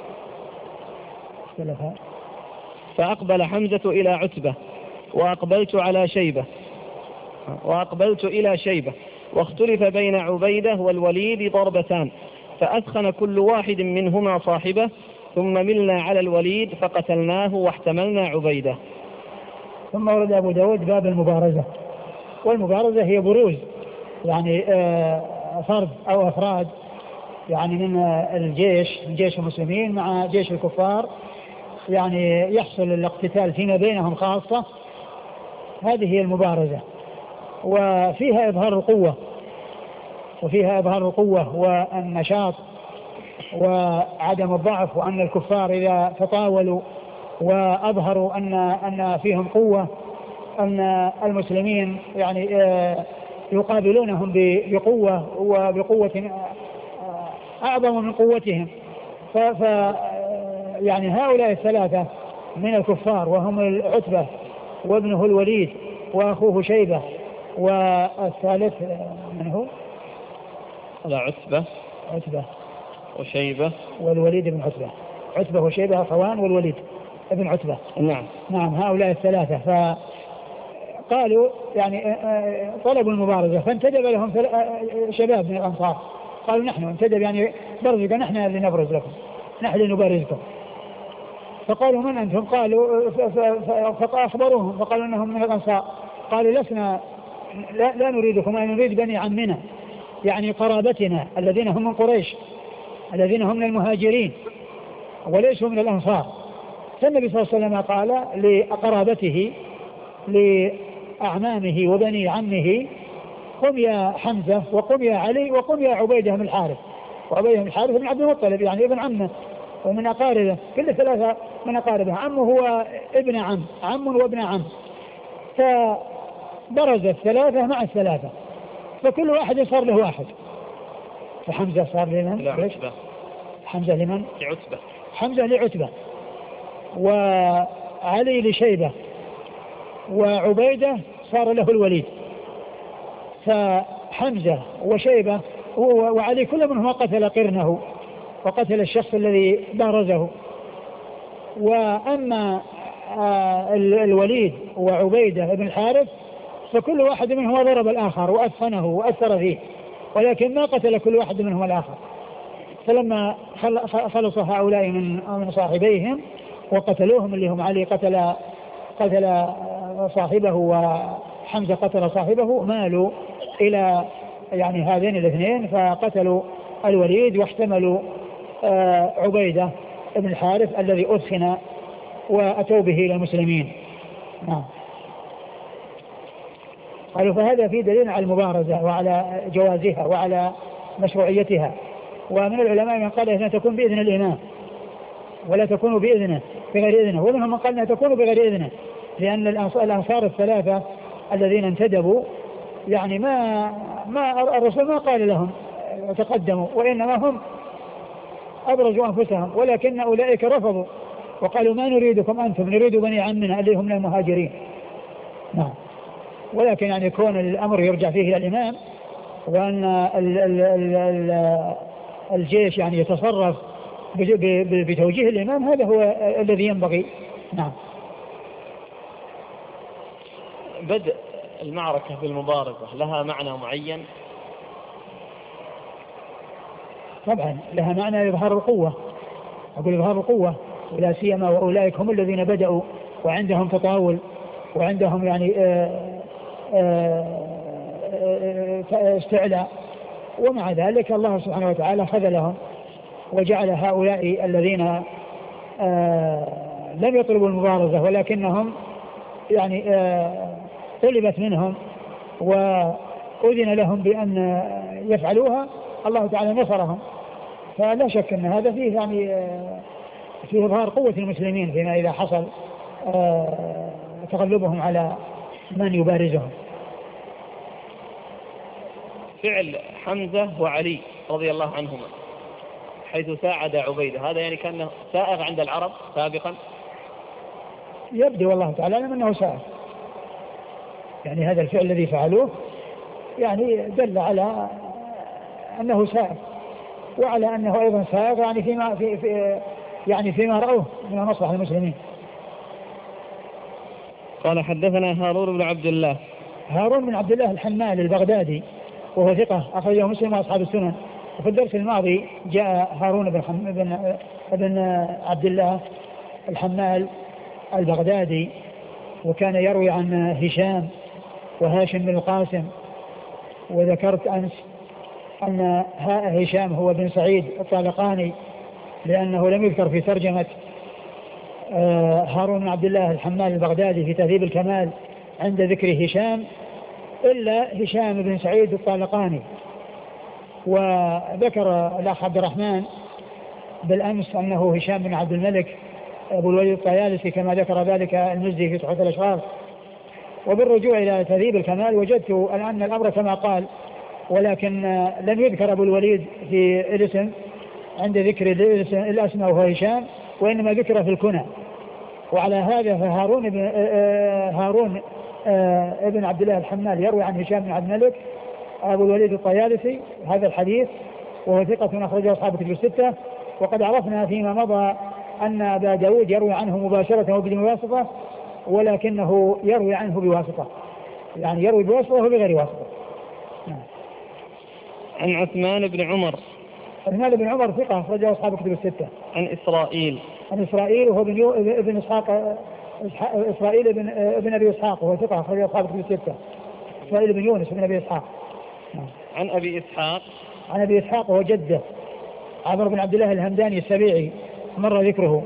فأقبل حمزة إلى عتبة وأقبلت على شيبة وأقبلت إلى شيبة واختلف بين عبيدة والوليد ضربتان فأثخن كل واحد منهما صاحبه ثم ملنا على الوليد فقتلناه واحتملنا عبيدة.
ثم ورد أبو داود باب المبارزة. والمبارزة هي بروز يعني فرد أو أفراد يعني من الجيش جيش المسلمين مع جيش الكفار يعني يحصل الاقتتال فيما بينهم خاصة. هذه هي المبارزة وفيها إظهار القوة وفيها إظهار القوة والنشاط وعدم الضعف وأن الكفار إذا تطاولوا وأظهروا أن أن فيهم قوة أن المسلمين يعني يقابلونهم بقوة وبقوة أعظم من قوتهم. ف يعني هؤلاء الثلاثة من الكفار وهم العتبة وابنه الوليد وأخوه شيبة والثالث من هو؟
لا عتبة
عتبة
وشيبة
والوليد بن عتبة. عتبة وشيبة أخوان والوليد ابن عتبة.
نعم
نعم هؤلاء الثلاثة. فقالوا يعني طلبوا المبارزة فانتدب لهم شباب من الأنصار قالوا نحن انتدب يعني برزق نحن اللي نبرز لكم نحن اللي نبارزكم. فقالوا من أنتم؟ قالوا فأخبروهم فقالوا أنهم من الأنصار. قالوا لسنا لا, لا نريدكم أن نريد بني عمنا يعني قرابتنا الذين هم من قريش الذين هم من المهاجرين وليسوا من الأنصار. فالنبي صلى الله عليه وسلم قال لقرابته لأعمامه وبني عمه قم يا حمزة وقم يا علي وقم يا عبيدة بن الحارث. وعبيدة بن الحارث بن عبد المطلب يعني ابن عمه ومن أقاربه، كل ثلاثة من أقاربه، عمه هو ابن عم، عم وابن عم، فبرز الثلاثة مع الثلاثة، فكل واحد صار له واحد. فحمزة صار لمن؟
لعتبة.
حمزة لمن؟
لعتبة.
حمزة لعتبة، وعلي لشيبة، وعبيدة صار له الوليد. فحمزة وشيبة وعلي كل منهم قتل قرنه وقتل الشخص الذي بارزه. وأما الوليد وعبيدة بن الحارث فكل واحد منهم ضرب الآخر وأثخنه وأثر فيه، ولكن ما قتل كل واحد منهم الآخر. فلما خلص هؤلاء من صاحبيهم وقتلوهم اللي هم علي قتل قتل صاحبه وحمزة قتل صاحبه، مالوا إلى يعني هذين الاثنين فقتلوا الوليد واحتملوا عبيدة بن الحارث الذي أدخن وأتوا به إلى المسلمين. نعم. قالوا فهذا في دليل على المبارزة وعلى جوازها وعلى مشروعيتها. ومن العلماء من قال أنها تكون بإذن الإمام ولا تكون بإذنه بغير إذنه، ومنهم من قال أنها تكون بغير إذنه، لأن الأنصار الثلاثة الذين انتدبوا يعني ما ما الرسول ما قال لهم تقدموا، وإنما هم أبرزوا أنفسهم، ولكن أولئك رفضوا وقالوا ما نريدكم أنتم، نريد بني عمنا اللي هم من المهاجرين. نعم. ولكن يعني كون الأمر يرجع فيه إلى الإمام، وأن ال ال ال ال الجيش يعني يتصرف بتوجيه الإمام، هذا هو الذي ينبغي. نعم.
بدء المعركة بالمبارزة لها معنى معين؟
طبعا لها معنى إظهار القوة، أقول إظهار القوة، ولا سيما وأولئك هم الذين بدأوا وعندهم تطاول وعندهم يعني آآ آآ استعلاء، ومع ذلك الله سبحانه وتعالى خذلهم وجعل هؤلاء الذين لم يطلبوا المبارزة ولكنهم يعني طلبت منهم وأذن لهم بأن يفعلوها، الله تعالى نصرهم. فلا شك أن هذا فيه يعني فيه إظهار قوة المسلمين فيما إذا حصل تغلبهم على من يبارزهم.
فعل حمزة وعلي رضي الله عنهما حيث ساعد عبيدة، هذا يعني كان سائغ عند العرب سابقا؟
يبدو والله تعالى أنه سائغ، يعني هذا الفعل الذي فعلوه يعني دل على أنه سائغ، وعلى أنه أيضا سائغ يعني فيما في في يعني فيما رأوه من مصلحة المسلمين.
قال حدثنا هارون بن عبد الله.
هارون بن عبد الله الحمال البغدادي وهو ثقة أخرجه مسلم وأصحاب السنن. وفي الدرس الماضي جاء هارون بن, حم... بن... بن عبد الله الحمال البغدادي، وكان يروي عن هشام وهاشم بن القاسم. وذكرت أمس أن هشام هو بن سعيد الطالقاني لأنه لم يذكر في ترجمة هارون بن عبد الله الحمال البغدادي في تهذيب الكمال عند ذكر هشام إلا هشام بن سعيد الطالقاني. وذكر الأخ عبد الرحمن بالأمس أنه هشام بن عبد الملك أبو الوليد الطيالسي كما ذكر ذلك المزي في تحفة الأشراف. وبالرجوع إلى تهذيب الكمال وجدت أن الأمر كما قال، ولكن لم يذكر أبو الوليد في الاسم عند ذكر الأسماء وهو هشام، وإنما ذكر في الكنى. وعلى هذا فهارون بن هارون ابن عبد الله الحمال يروي عن هشام بن عبد الملك أبو الوليد الطيالسي هذا الحديث، وهو ثقة أخرجه أصحاب الكتب الستة. وقد عرفنا فيما مضى أن أبا داود يروي عنه مباشرة وبدون واسطة، ولكنه يروي عنه بواسطة، يعني يروي بواسطة وبغير واسطة.
عن عثمان بن عمر.
عثمان بن عمر ثقة أخرجه أصحاب الكتب الستة.
عن إسرائيل.
عن إسرائيل وهو ابن ابن إسحاق إسرائيل ابن ابن أبي إسحاق وهو ثقة أخرجه أصحاب الكتب الستة. إسرائيل بن يونس بن أبي إسحاق.
عن أبي إسحاق
عن أبي إسحاق وهو جده عمرو بن عبد الله الهمداني السبيعي مر ذكره.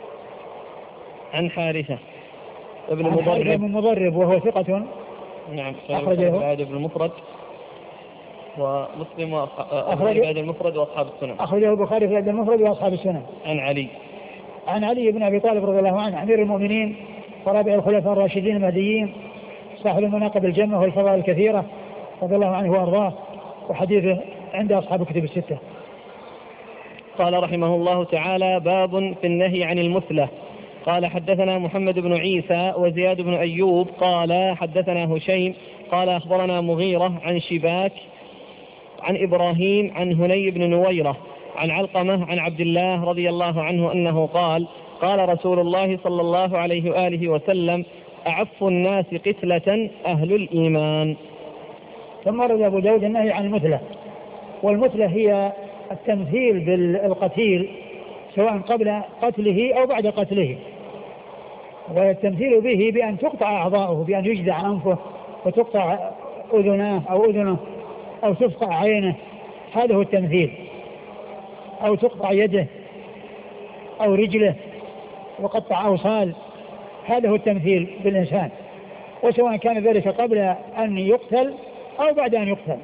عن حارثة ابن
عن
مضرب
حارثة بن مضرب وهو ثقة.
نعم
أخرجه
ابن المفرد ومسلم وأخرج هذا المفرد وأصحاب السنن.
أخرجه البخاري في هذا المفرد وأصحاب السنن.
عن علي
عن علي بن أبي طالب رضي الله عنه أمير المؤمنين ورابع الخلفاء الراشدين المهديين صاحب المناقب الجمة والفضائل الكثيرة رضي الله عنه وأرضاه، وحديثه عند أصحاب الكتب الستة.
قال رحمه الله تعالى: باب في النهي عن المثلة. قال حدثنا محمد بن عيسى وزياد بن أيوب قال حدثنا هشيم قال أخبرنا مغيرة عن شباك عن إبراهيم عن هني بن نويرة عن علقمة عن عبد الله رضي الله عنه أنه قال: قال رسول الله صلى الله عليه وآله وسلم: أعف الناس قتلة أهل الإيمان.
ثم رد أبو داود النهي عن المثلة، والمثلة هي التمثيل بالقتيل سواء قبل قتله أو بعد قتله، والتمثيل به بأن تقطع أعضاؤه، بأن يجدع أنفه وتقطع أذناه أو أذنه أو تفقع عينه، هذا هو التمثيل، أو تقطع يده أو رجله وقطع أوصال، هذا هو التمثيل بالإنسان، وسواء كان ذلك قبل أن يقتل أو بعد أن يقتل.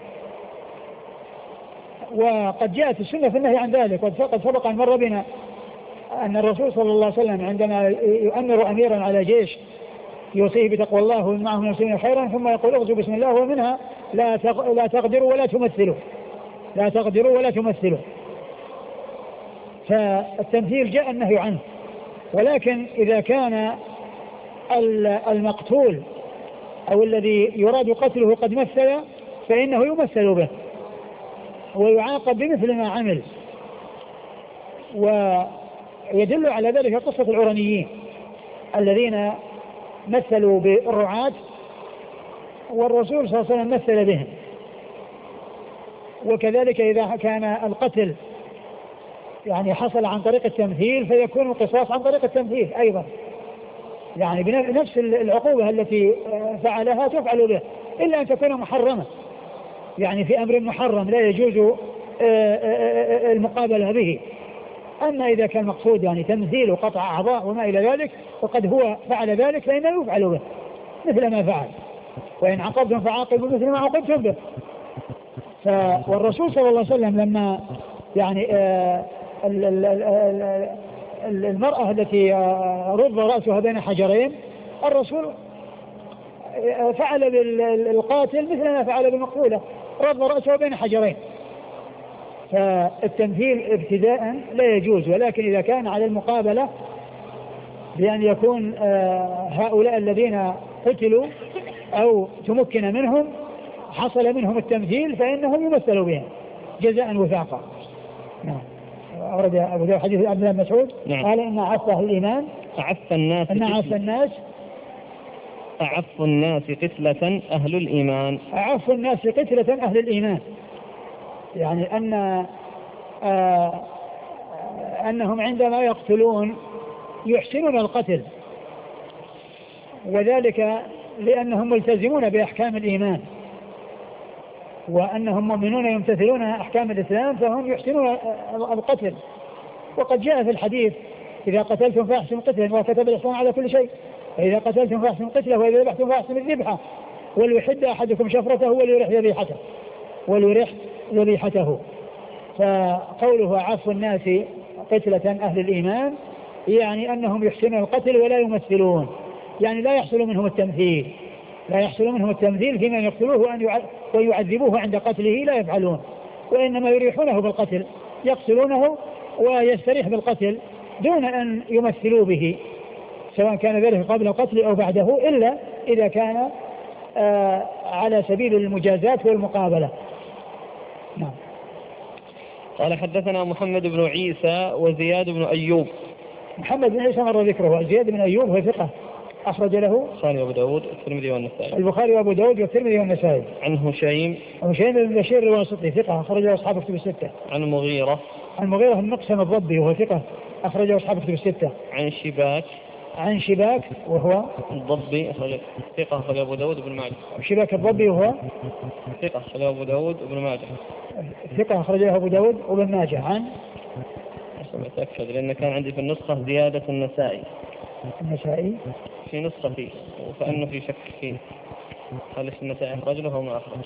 وقد جاءت السنة في النهي عن ذلك، وقد سبق أن مر بنا أن الرسول صلى الله عليه وسلم عندما يؤمر أميرا على جيش يوصيه بتقوى الله ومعه من المسلمين خيرا ثم يقول: اغزوا بسم الله، ومنها لا لا تغدروا ولا تمثلوا، لا تغدروا ولا تمثلوا. فالتمثيل جاء النهي عنه، ولكن إذا كان المقتول أو الذي يراد قتله قد مثل فإنه يمثل به ويعاقب بمثل ما عمل. ويدل على ذلك قصة العرنيين الذين مثلوا بالرعاة والرسول صلى الله عليه وسلم مثل بهم. وكذلك إذا كان القتل يعني حصل عن طريق التمثيل فيكون القصاص عن طريق التمثيل أيضا، يعني بنفس العقوبة التي فعلها تفعل به، إلا أن تكون محرمة، يعني في أمر محرم لا يجوز المقابلة به. أما إذا كان مقصود يعني تمثيل وقطع أعضاء وما إلى ذلك وقد هو فعل ذلك فإنه يفعل به مثل ما فعل، وإن عاقبتم فعاقبوا مثل ما عاقبتم به. والرسول صلى الله عليه وسلم لما يعني المرأة التي رض رأسها بين حجرين، الرسول فعل بالقاتل مثل ما فعل بالمقتولة، رض رأسه بين حجرين. فالتمثيل ابتداء لا يجوز، ولكن إذا كان على المقابلة بأن يكون هؤلاء الذين قتلوا أو تمكن منهم حصل منهم التمثيل فإنهم يمثلوا بهم جزاء وفاقا. نعم. أورد أبو داود حديث عبد الله بن مسعود قال إن عف الإيمان
أعف الناس
إن عف الناس
أعف الناس قتلة أهل الإيمان
أعف الناس قتلة أهل الإيمان، يعني أن آه أنهم عندما يقتلون يحسنون القتل، وذلك لأنهم ملتزمون بأحكام الإيمان وأنهم مؤمنون يمتثلون أحكام الإسلام فهم يحسنون القتل. وقد جاء في الحديث: إذا قتلتم فأحسنوا قتله وكتب الإحسان على كل شيء، فإذا قتلتم فأحسنوا قتله وإذا ذبحتم فأحسنوا الذبحة وليحد أحدكم شفرته وليرح ذبيحته وليرح ذبيحته. فقوله عفو الناس قتلة أهل الإيمان يعني أنهم يحسنون القتل ولا يمثلون، يعني لا يحصل منهم التمثيل، لا يحصل منهم التمثيل فيما يقتلوه ويعذبوه عند قتله لا يفعلون، وإنما يريحونه بالقتل، يقتلونه ويستريح بالقتل دون أن يمثلوا به سواء كان ذلك قبل القتل أو بعده، إلا إذا كان آه على سبيل المجازاة والمقابلة. نعم.
قال حدثنا محمد بن عيسى وزياد بن أيوب.
محمد بن عيسى مر ذكره، وزياد بن أيوب هو ثقة أخرج له
البخاري وأبو داود والترمذي والنسائي.
البخاري وأبو داود والترمذي والنسائي.
عن هشيم
هشيم بن بشير الواسطي ثقة أخرجه أصحاب الكتب الستة.
عن مغيرة
عن مغيرة بن مقسم الضبي وهو ثقة أخرجه أصحاب الكتب الستة.
عن شباك
عن شباك وهو
الضبي ثقة أخرج أبو داود وابن ماجه.
شباك الضبي وهو
ثقة أخرج أبو داود وابن ماجه.
ثقة أخرجه أبو داود وابن ماجه. عن
أتأكد لأن كان عندي في النسخة زيادة النسائي.
النسائي
في نسختي وكأنه في شك فيه هل النسائي أخرج له أو ما أخرج.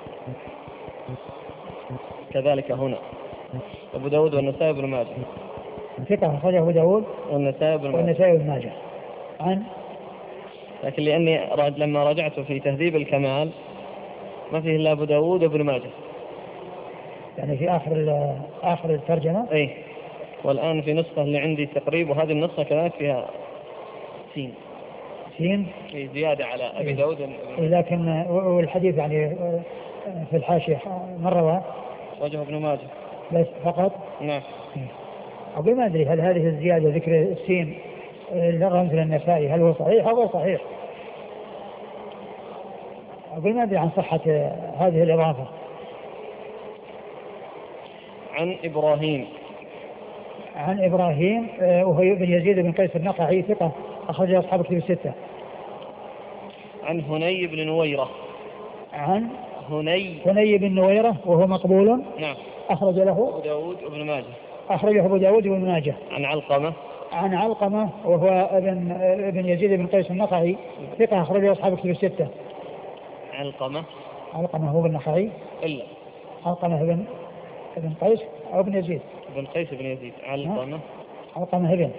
كذلك هنا أبو داود والنسائي وابن ماجه.
ثقة أخرجه أبو داود
والنسائي وابن ماجه.
والنسائي وابن ماجه. عن
لكن لأني لما راجعت في تهذيب الكمال ما فيه إلا أبو داود وابن ماجه.
يعني في آخر آخر الترجمة.
أي. والآن في نسخة اللي عندي تقريب وهذه النسخة كذلك فيها سين.
سين.
في زيادة على أبي داود.
لكن والحديث يعني في الحاشية مرة
وجه ابن ماجه.
بس فقط.
نعم.
أقول ما أدري هل هذه الزيادة ذكر السين الرمز للنسائي هل هو صحيح أو صحيح. أقول ما أدري عن صحة هذه الإضافة.
عن إبراهيم.
عن إبراهيم وهو بن يزيد بن قيس النقعي ثقة أخرج أصحاب الكتب الستة.
عن هني بن نويرة.
عن
هني
هني بن نويرة وهو مقبول.
نعم.
أخرج له
أبو داود وابن ماجه.
أخرجه أبو داود وابن ماجه.
عن علقمة.
عن علقمة وهو ابن ابن يزيد بن قيس النقعي ثقة أخرجه أصحاب الكتب الستة.
علقمة.
علقمة هو بن النخعي.
إلا.
علقمة بن ابن قيس أو ابن يزيد.
ابن قيس بن يزيد. علقمة.
علقمة ابن.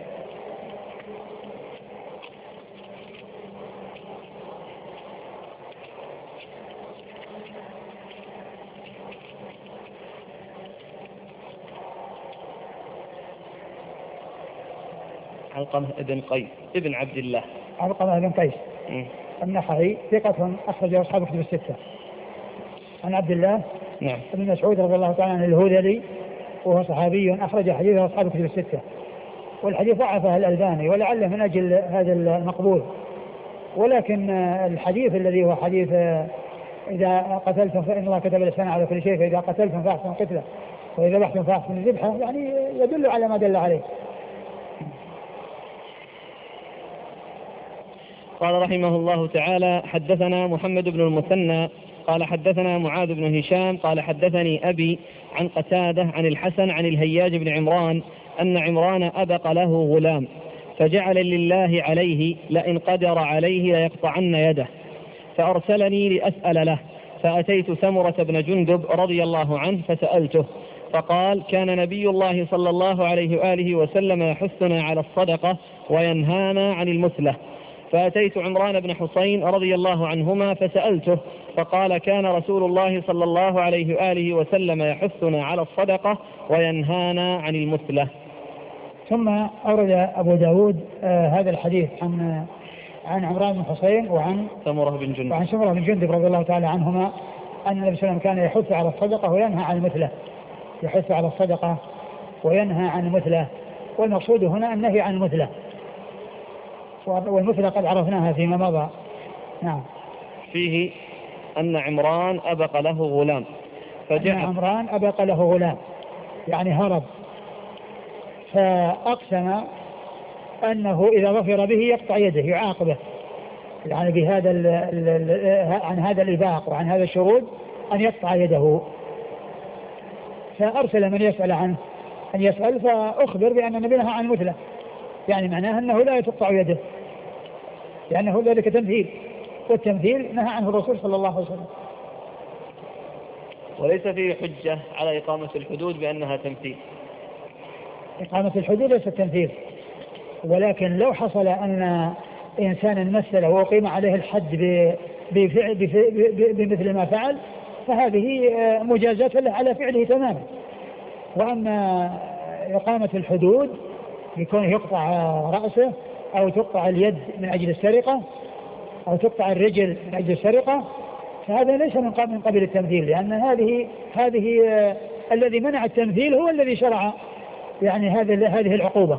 علقمة ابن قيس ابن عبد الله.
علقمة ابن قيس النخعي ثقة أخرج أصحاب الكتب الستة. عن عبد الله
نعم
ابن مسعود رضي الله تعالى عنه الهذلي وهو صحابي أخرج حديثه أصحاب الكتب الستة. والحديث ضعفه الألباني ولعله من أجل هذا المقبول. ولكن الحديث الذي هو حديث إذا قتلتم فإن الله كتب الإحسان على كل شيء فإذا قتلتم فأحسنوا القتلة وإذا ذبحتم فأحسنوا الذبحة يعني يدل على ما دل عليه.
قال رحمه الله تعالى حدثنا محمد بن المثنى قال حدثنا معاذ بن هشام قال حدثني أبي عن قتادة عن الحسن عن الهياج بن عمران أن عمران أبق له غلام فجعل لله عليه لئن قدر عليه ليقطعن يده فأرسلني لأسأل له فأتيت سمرة بن جندب رضي الله عنه فسألته فقال كان نبي الله صلى الله عليه وآله وسلم يحثنا على الصدقة وينهانا عن المثلة. فأتيت عمران بن حسين رضي الله عنهما فسألته فقال كان رسول الله صلى الله عليه وآله وسلم يحثنا على الصدقة وينهانا عن المثلة.
ثم أورد أبو داود آه هذا الحديث عن عن عمران بن حسين وعن
سمرة بن جندب
وعن سمرة بن جندب رضي الله تعالى عنهما أن النبي صلى الله عليه وسلم كان يحث على الصدقة وينهى عن المثلة. يحث على الصدقة وينهى عن المثلة. والمقصود هنا النهي عن المثلة والمثلة قد عرفناها فيما مضى. نعم.
فيه أن عمران أبق له غلام
فجاء عمران أبق له غلام يعني هرب فأقسم أنه إذا ظفر به يقطع يده يعاقبه يعني بهذا ال ال عن هذا الإباق وعن هذا الشرود أن يقطع يده. فأرسل من يسأل عنه أن يسأل فأخبر بأن النبي نهى عن المثلة يعني معناه أنه لا تقطع يده لأنه ذلك تمثيل والتمثيل نهى عنه الرسول صلى الله عليه وسلم.
وليس فيه حجة على إقامة الحدود بأنها تمثيل.
إقامة الحدود ليس تمثيل ولكن لو حصل أن إنسانا مثل وأقيم عليه الحد بمثل ما فعل فهذه مجازاة له على فعله تماما. وأما إقامة الحدود يكون يقطع رأسه أو تقطع اليد من أجل السرقة أو تقطع الرجل من أجل السرقة فهذا ليس من قبل التمثيل لأن هذه هذه آه الذي منع التمثيل هو الذي شرع يعني هذه هذه العقوبة.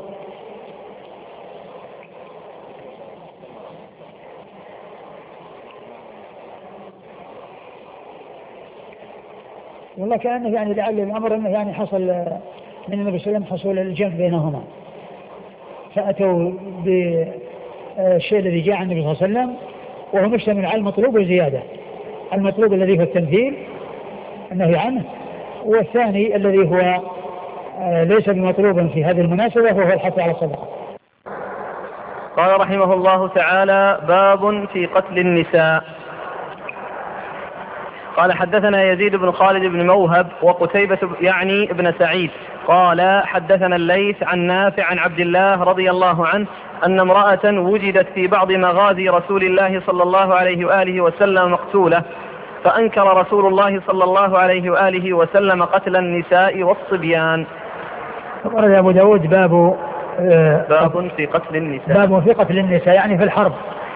والله كأنه يعني لعل الأمر أنه يعني حصل من النبي صلى الله عليه وسلم حصول الجمع بينهما فأتوا الشيء الذي جاء عن النبي صلى الله عليه وسلم، وهو مشتمل على المطلوب والزيادة. المطلوب الذي هو التمثيل النهي عنه، والثاني الذي هو ليس بمطلوب في هذه المناسبة وهو الحث على الصدقة.
قال رحمه الله تعالى: باب في قتل النساء. قال حدثنا يزيد بن خالد بن موهب وقتيبة يعني ابن سعيد قال حدثنا الليث عن نافع عن عبد الله رضي الله عنه أن امرأة وجدت في بعض مغازي رسول الله صلى الله عليه وآله وسلم مقتولة، فأنكر رسول الله صلى الله عليه وآله وسلم قتل النساء والصبيان.
قال أبو داود باب
آه باب في قتل النساء.
باب في قتل النساء يعني في الحرب،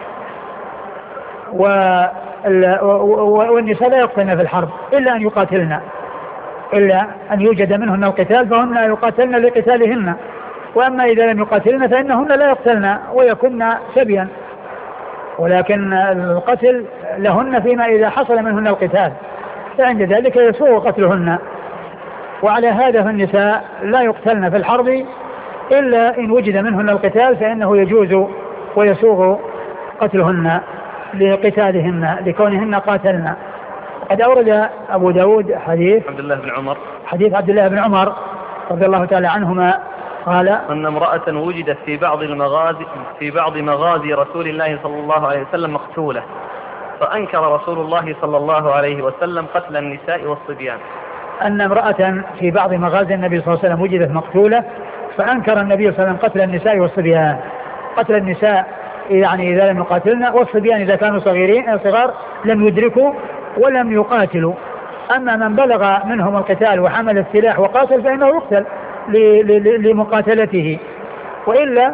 والنساء لا يقتلن في الحرب إلا أن يقاتلن، إلا أن يوجد منهن القتال فهن يقاتلن لقتالهن، وأما إذا لم يقاتلن فإنهن لا يقتلن ويكن سبيا، ولكن القتل لهن فيما إذا حصل منهن القتال، فعند ذلك يسوغ قتلهن. وعلى هذا فالنساء لا يقتلن في الحرب إلا إن وجد منهن القتال، فإنه يجوز ويسوغ قتلهن لقتالهن لكونهن قاتلن. قد أورد أبو داود حديث
عبد الله بن عمر
حديث عبد الله بن عمر رضي الله تعالى عنهما قال
أن امرأة وجدت في بعض المغازي في بعض مغازي رسول الله صلى الله عليه وسلم مقتولة، فأنكر رسول الله صلى الله عليه وسلم قتل النساء والصبيان.
أن امرأة في بعض مغازي النبي صلى الله عليه وسلم وجدت مقتولة، فأنكر النبي صلى الله عليه وسلم قتل النساء والصبيان. قتل النساء يعني إذا لم يقاتلن، والصبيان إذا كانوا صغيرين صغار لم يدركوا ولم يقاتلوا. أما من بلغ منهم القتال وحمل السلاح وقاتل فإنه يقتل لمقاتلته، وإلا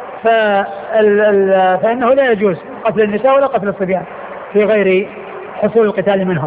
فإنه لا يجوز قتل النساء ولا قتل الصبيان في غير حصول القتال منهم.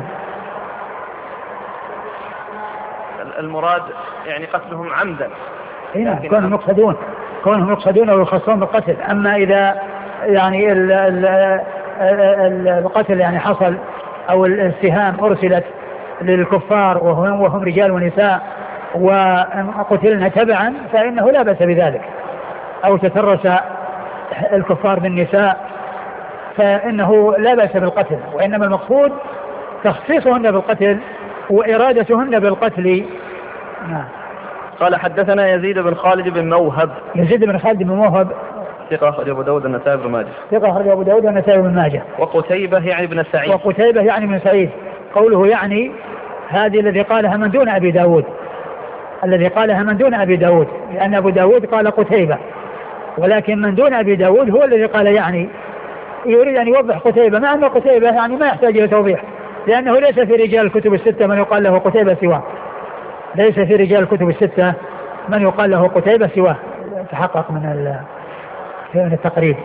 المراد يعني قتلهم عمدا،
هنا كونهم يقصدون كونهم يقصدون ويخصون بالقتل. أما إذا يعني ال ال ال القتل يعني حصل أو السهام أرسلت للكفار وهم, وهم رجال ونساء وقتلنا تبعا فإنه لا بأس بذلك، أو تترس الكفار بالنساء فإنه لا بأس بالقتل، وإنما المقصود تخصيصهن بالقتل وإرادتهن بالقتل. نعم.
قال حدثنا يزيد بن خالد بن موهب.
يزيد بن خالد بن موهب
ثقة أخرج أبو داود والنسائي بن ماجه.
ثقة أخرج أبو داود والنسائي بن ماجه.
وقتيبة يعني بن سعيد.
وقتيبة يعني بن سعيد. قوله يعني هذه الذي قالها من دون أبي داود، الذي قالها من دون أبي داود، لأن أبو داود قال قتيبة، ولكن من دون أبي داود هو الذي قال يعني، يريد أن يوضح قتيبة، مع أن قتيبة يعني ما يحتاج إلى توضيح، لأنه ليس في رجال الكتب الستة من يقال له قتيبة سواه، ليس في رجال الكتب الستة من يقال له قتيبة سواه، تحقق من من التقريب.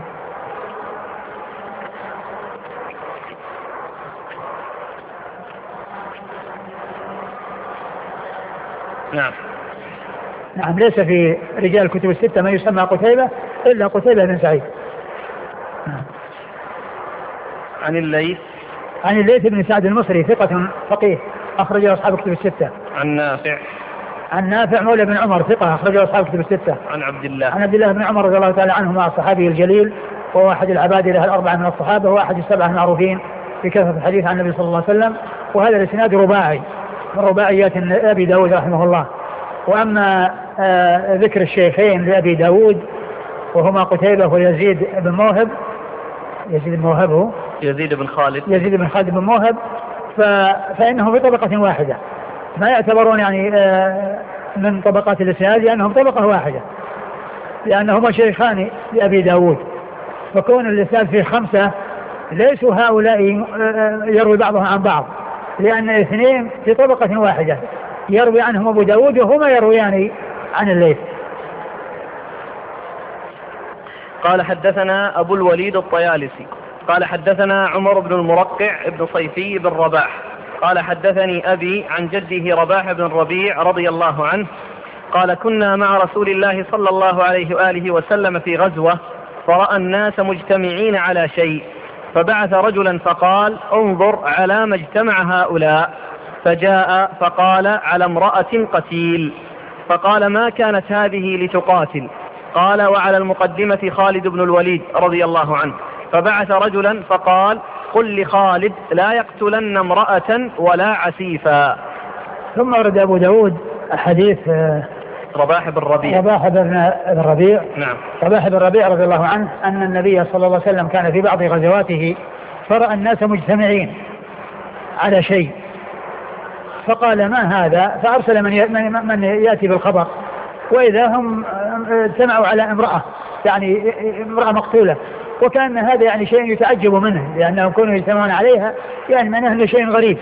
نعم.
نعم ليس في رجال الكتب الستة من يسمى قتيبة إلا قتيبة بن سعيد. نعم.
عن الليث
عن الليث بن سعد المصري ثقة فقيه أخرجه أصحاب الكتب الستة.
عن نافع
عن نافع مولى بن عمر ثقة أخرجه أصحاب الكتب الستة.
عن عبد الله
عن عبد الله بن عمر رضي الله تعالى عنهما الصحابي الجليل، وهو أحد العبادلة الأربعة من الصحابة، وأحد السبعة المعروفين في كثرة الحديث عن النبي صلى الله عليه وسلم، وهذا الإسناد رباعي من رباعيات أبي داود رحمه الله. وأما آه ذكر الشيخين لأبي داود وهما قتيبة ويزيد بن موهب، يزيد بن موهب هو
يزيد بن خالد
يزيد بن خالد بن موهب، فإنه في طبقة واحدة، ما يعتبرون يعني آه من طبقات الإسناد لأنهم طبقة واحدة، لأنهما شيخان لأبي داود، فكون الإسناد فيه خمسة ليسوا هؤلاء يروي بعضهم عن بعض، لأن الاثنين في طبقة واحدة يروي عنهم أبو داود وهما يرويان عن الليث.
قال حدثنا أبو الوليد الطيالسي قال حدثنا عمر بن المرقع ابن صيفي بن رباح قال حدثني أبي عن جده رباح بن ربيع رضي الله عنه قال كنا مع رسول الله صلى الله عليه وآله وسلم في غزوة، فرأى الناس مجتمعين على شيء، فبعث رجلا فقال انظر على ما اجتمع هؤلاء، فجاء فقال على امرأة قتيل، فقال ما كانت هذه لتقاتل، قال: وعلى المقدمة خالد بن الوليد رضي الله عنه، فبعث رجلا فقال: قل لخالد لا يقتلن امرأة ولا عسيفا.
ثم ورد أبو داود حديث
رباح بن ربيع
رباح بن ربيع
نعم
رباح بن ربيع رضي الله عنه أن النبي صلى الله عليه وسلم كان في بعض غزواته فرأى الناس مجتمعين على شيء، فقال: ما هذا؟ فأرسل من من يأتي بالخبر، وإذا هم اجتمعوا على امرأة، يعني امرأة مقتولة، وكان هذا يعني شيء يتعجب منه لأنهم كانوا يجتمعون عليها، يعني من أهل شيء غريب.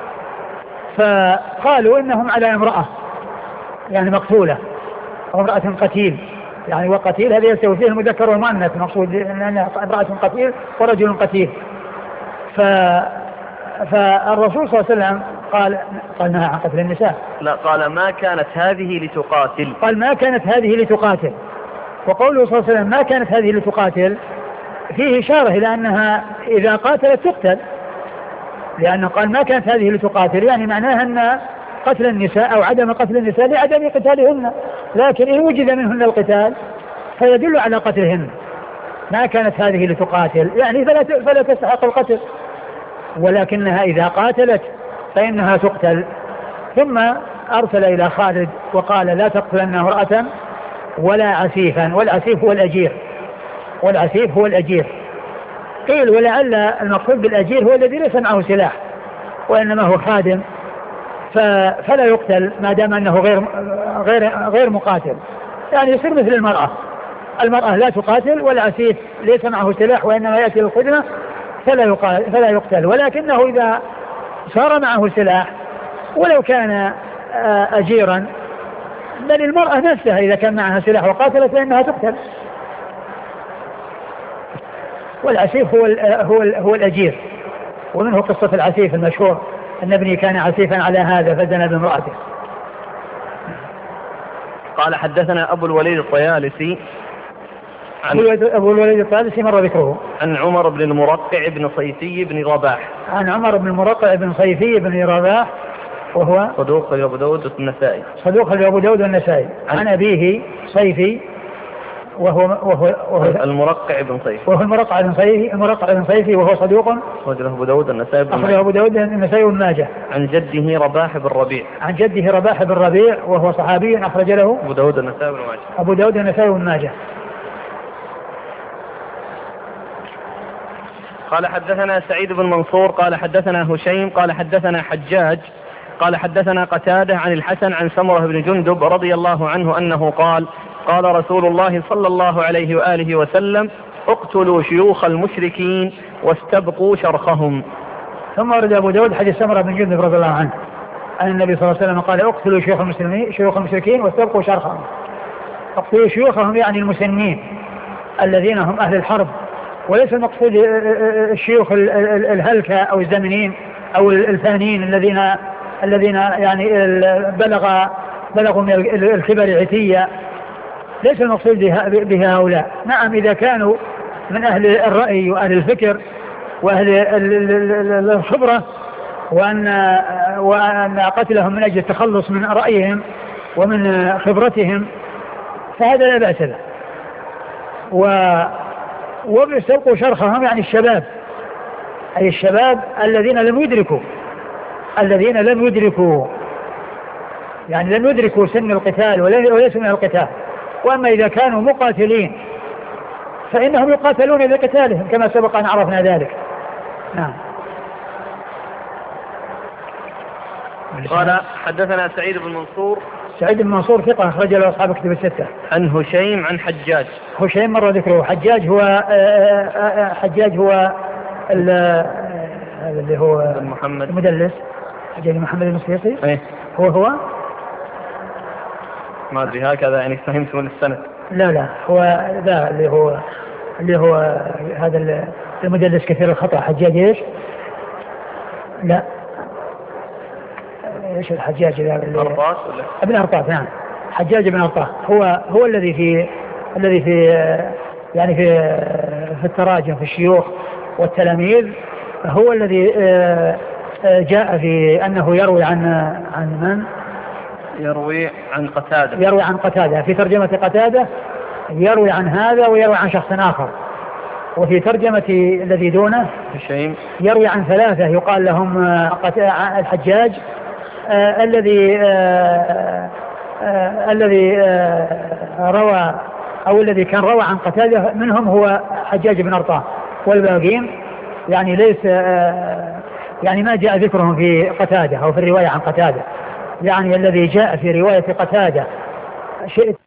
فقالوا إنهم على امرأة يعني مقتولة أو امرأة قتيل، يعني وقتيل هذا يستوي فيه المذكر والمؤنث، المقصود أنها امرأة قتيل ورجل قتيل. ف... فالرسول صلى الله عليه وسلم قال قال نهى عن قتل النساء.
لا، قال: ما كانت هذه لتقاتل.
قال: ما كانت هذه لتقاتل. وقوله صلى الله عليه وسلم ما كانت هذه لتقاتل فيه إشارة إلى أنها إذا قاتلت تقتل، لأنه قال: ما كانت هذه لتقاتل، يعني معناها أن قتل النساء أو عدم قتل النساء لعدم قتالهن، لكن إن وجد منهن القتال فيدل على قتلهن. ما كانت هذه لتقاتل يعني فلا فلا تستحق القتل، ولكنها إذا قاتلت فإنها تقتل. ثم أرسل إلى خالد وقال: لا تقتلن امرأة ولا عسيفا. والعسيف هو الأجير، والعسيف هو الأجير. قيل: ولعل المقصود بالأجير هو الذي ليس معه سلاح وإنما هو خادم، فلا يقتل ما دام أنه غير غير غير مقاتل، يعني يصير مثل المرأة. المرأة لا تقاتل، والعسيف ليس معه سلاح وإنما يأتي للخدمة فلا فلا يقتل. ولكنه إذا صار معه سلاح ولو كان أجيرا، بل المرأة نفسها إذا كان معها سلاح وقاتلت فإنها تقتل. والعسيف هو هو هو الأجير. ومنه قصة العسيف المشهور أن ابني كان عسيفا على هذا فزنى بامرأته.
قال: حدثنا أبو الوليد الطيالسي
عن أبو الوليد الطيالسي مر ذكره
عن عمر بن المرقع بن صيفي بن رباح
عن عمر بن المرقع بن صيفي بن رباح وهو
صدوق أبو داود والنسائي
صدوق أبو داود والنسائي عن, عن أبيه صيفي وهو وهو, وهو
المرقع بن صيفي
وهو المرقع بن صيفي المرقع بن صيفي وهو صدوق
أخرجه أبو داود والنسائي
أخرجه أبو داود والنسائي وابن ماجه.
عن جده رباح بن ربيع
عن جده رباح بن ربيع وهو صحابي أخرج له
أبو داود والنسائي وابن ماجه
أبو داود والنسائي وابن ماجه.
قال: حدثنا سعيد بن منصور قال حدثنا هشيم قال حدثنا حجاج قال حدثنا قتادة عن الحسن عن سمرة بن جندب رضي الله عنه أنه قال: قال رسول الله صلى الله عليه وآله وسلم: اقتلوا شيوخ المشركين واستبقوا شرخهم.
ثم ورد أبو داود حديث سمرة بن جندب رضي الله عنه أن النبي صلى الله عليه وسلم قال: اقتلوا شيوخ المسلمين شيوخ المشركين واستبقوا شرخهم. اقتلوا شيوخهم يعني المسنين الذين هم أهل الحرب، وليس المقصود الشيوخ الهلكة أو الزمنين أو الفانين الذين الذين يعني بلغ بلغوا من الكبر عتية، ليس المقصود بها هؤلاء. نعم إذا كانوا من أهل الرأي وأهل الفكر وأهل الخبرة وأن وأن قتلهم من أجل التخلص من رأيهم ومن خبرتهم فهذا لا بأس له. و وبيستبقوا شرخهم يعني الشباب، أي الشباب الذين لم يدركوا الذين لم يدركوا يعني لم يدركوا سن القتال وليسوا من القتال. وأما إذا كانوا مقاتلين فإنهم يقاتلون بقتالهم كما سبق أن عرفنا ذلك. نعم.
قال: حدثنا سعيد بن منصور
سعيد بن منصور ثقة أخرج له أصحاب كتب الستة.
عن هشيم عن حجاج
هشيم مر ذكره. حجاج هو حجاج هو اللي هو
محمد
المدلس حجاج محمد المصيصي
ايه
هو هو
ما أدري هكذا يعني فهمت من السنة.
لا لا هو ذا اللي هو اللي هو هذا المدلس كثير الخطأ. حجاج ايش؟ لا ايش الحجاج اللي
أرطاس ولا
ابن أرطاس؟ نعم حجاج بن أرطاس هو هو الذي في الذي في يعني في في التراجم في الشيوخ والتلاميذ، هو الذي جاء في أنه يروي عن عن من؟
يروي عن قتادة
يروي عن قتادة في ترجمة قتادة يروي عن هذا ويروي عن شخص آخر. وفي ترجمة الذي دونه يروي عن ثلاثة يقال لهم الحجاج آه الذي آه آه الذي آه روى أو الذي كان روى عن قتادة منهم هو حجاج بن أرطاه، والباقين يعني ليس آه يعني ما جاء ذكرهم في قتادة أو في الرواية عن قتادة. يعني الذي جاء في رواية قتادة شيء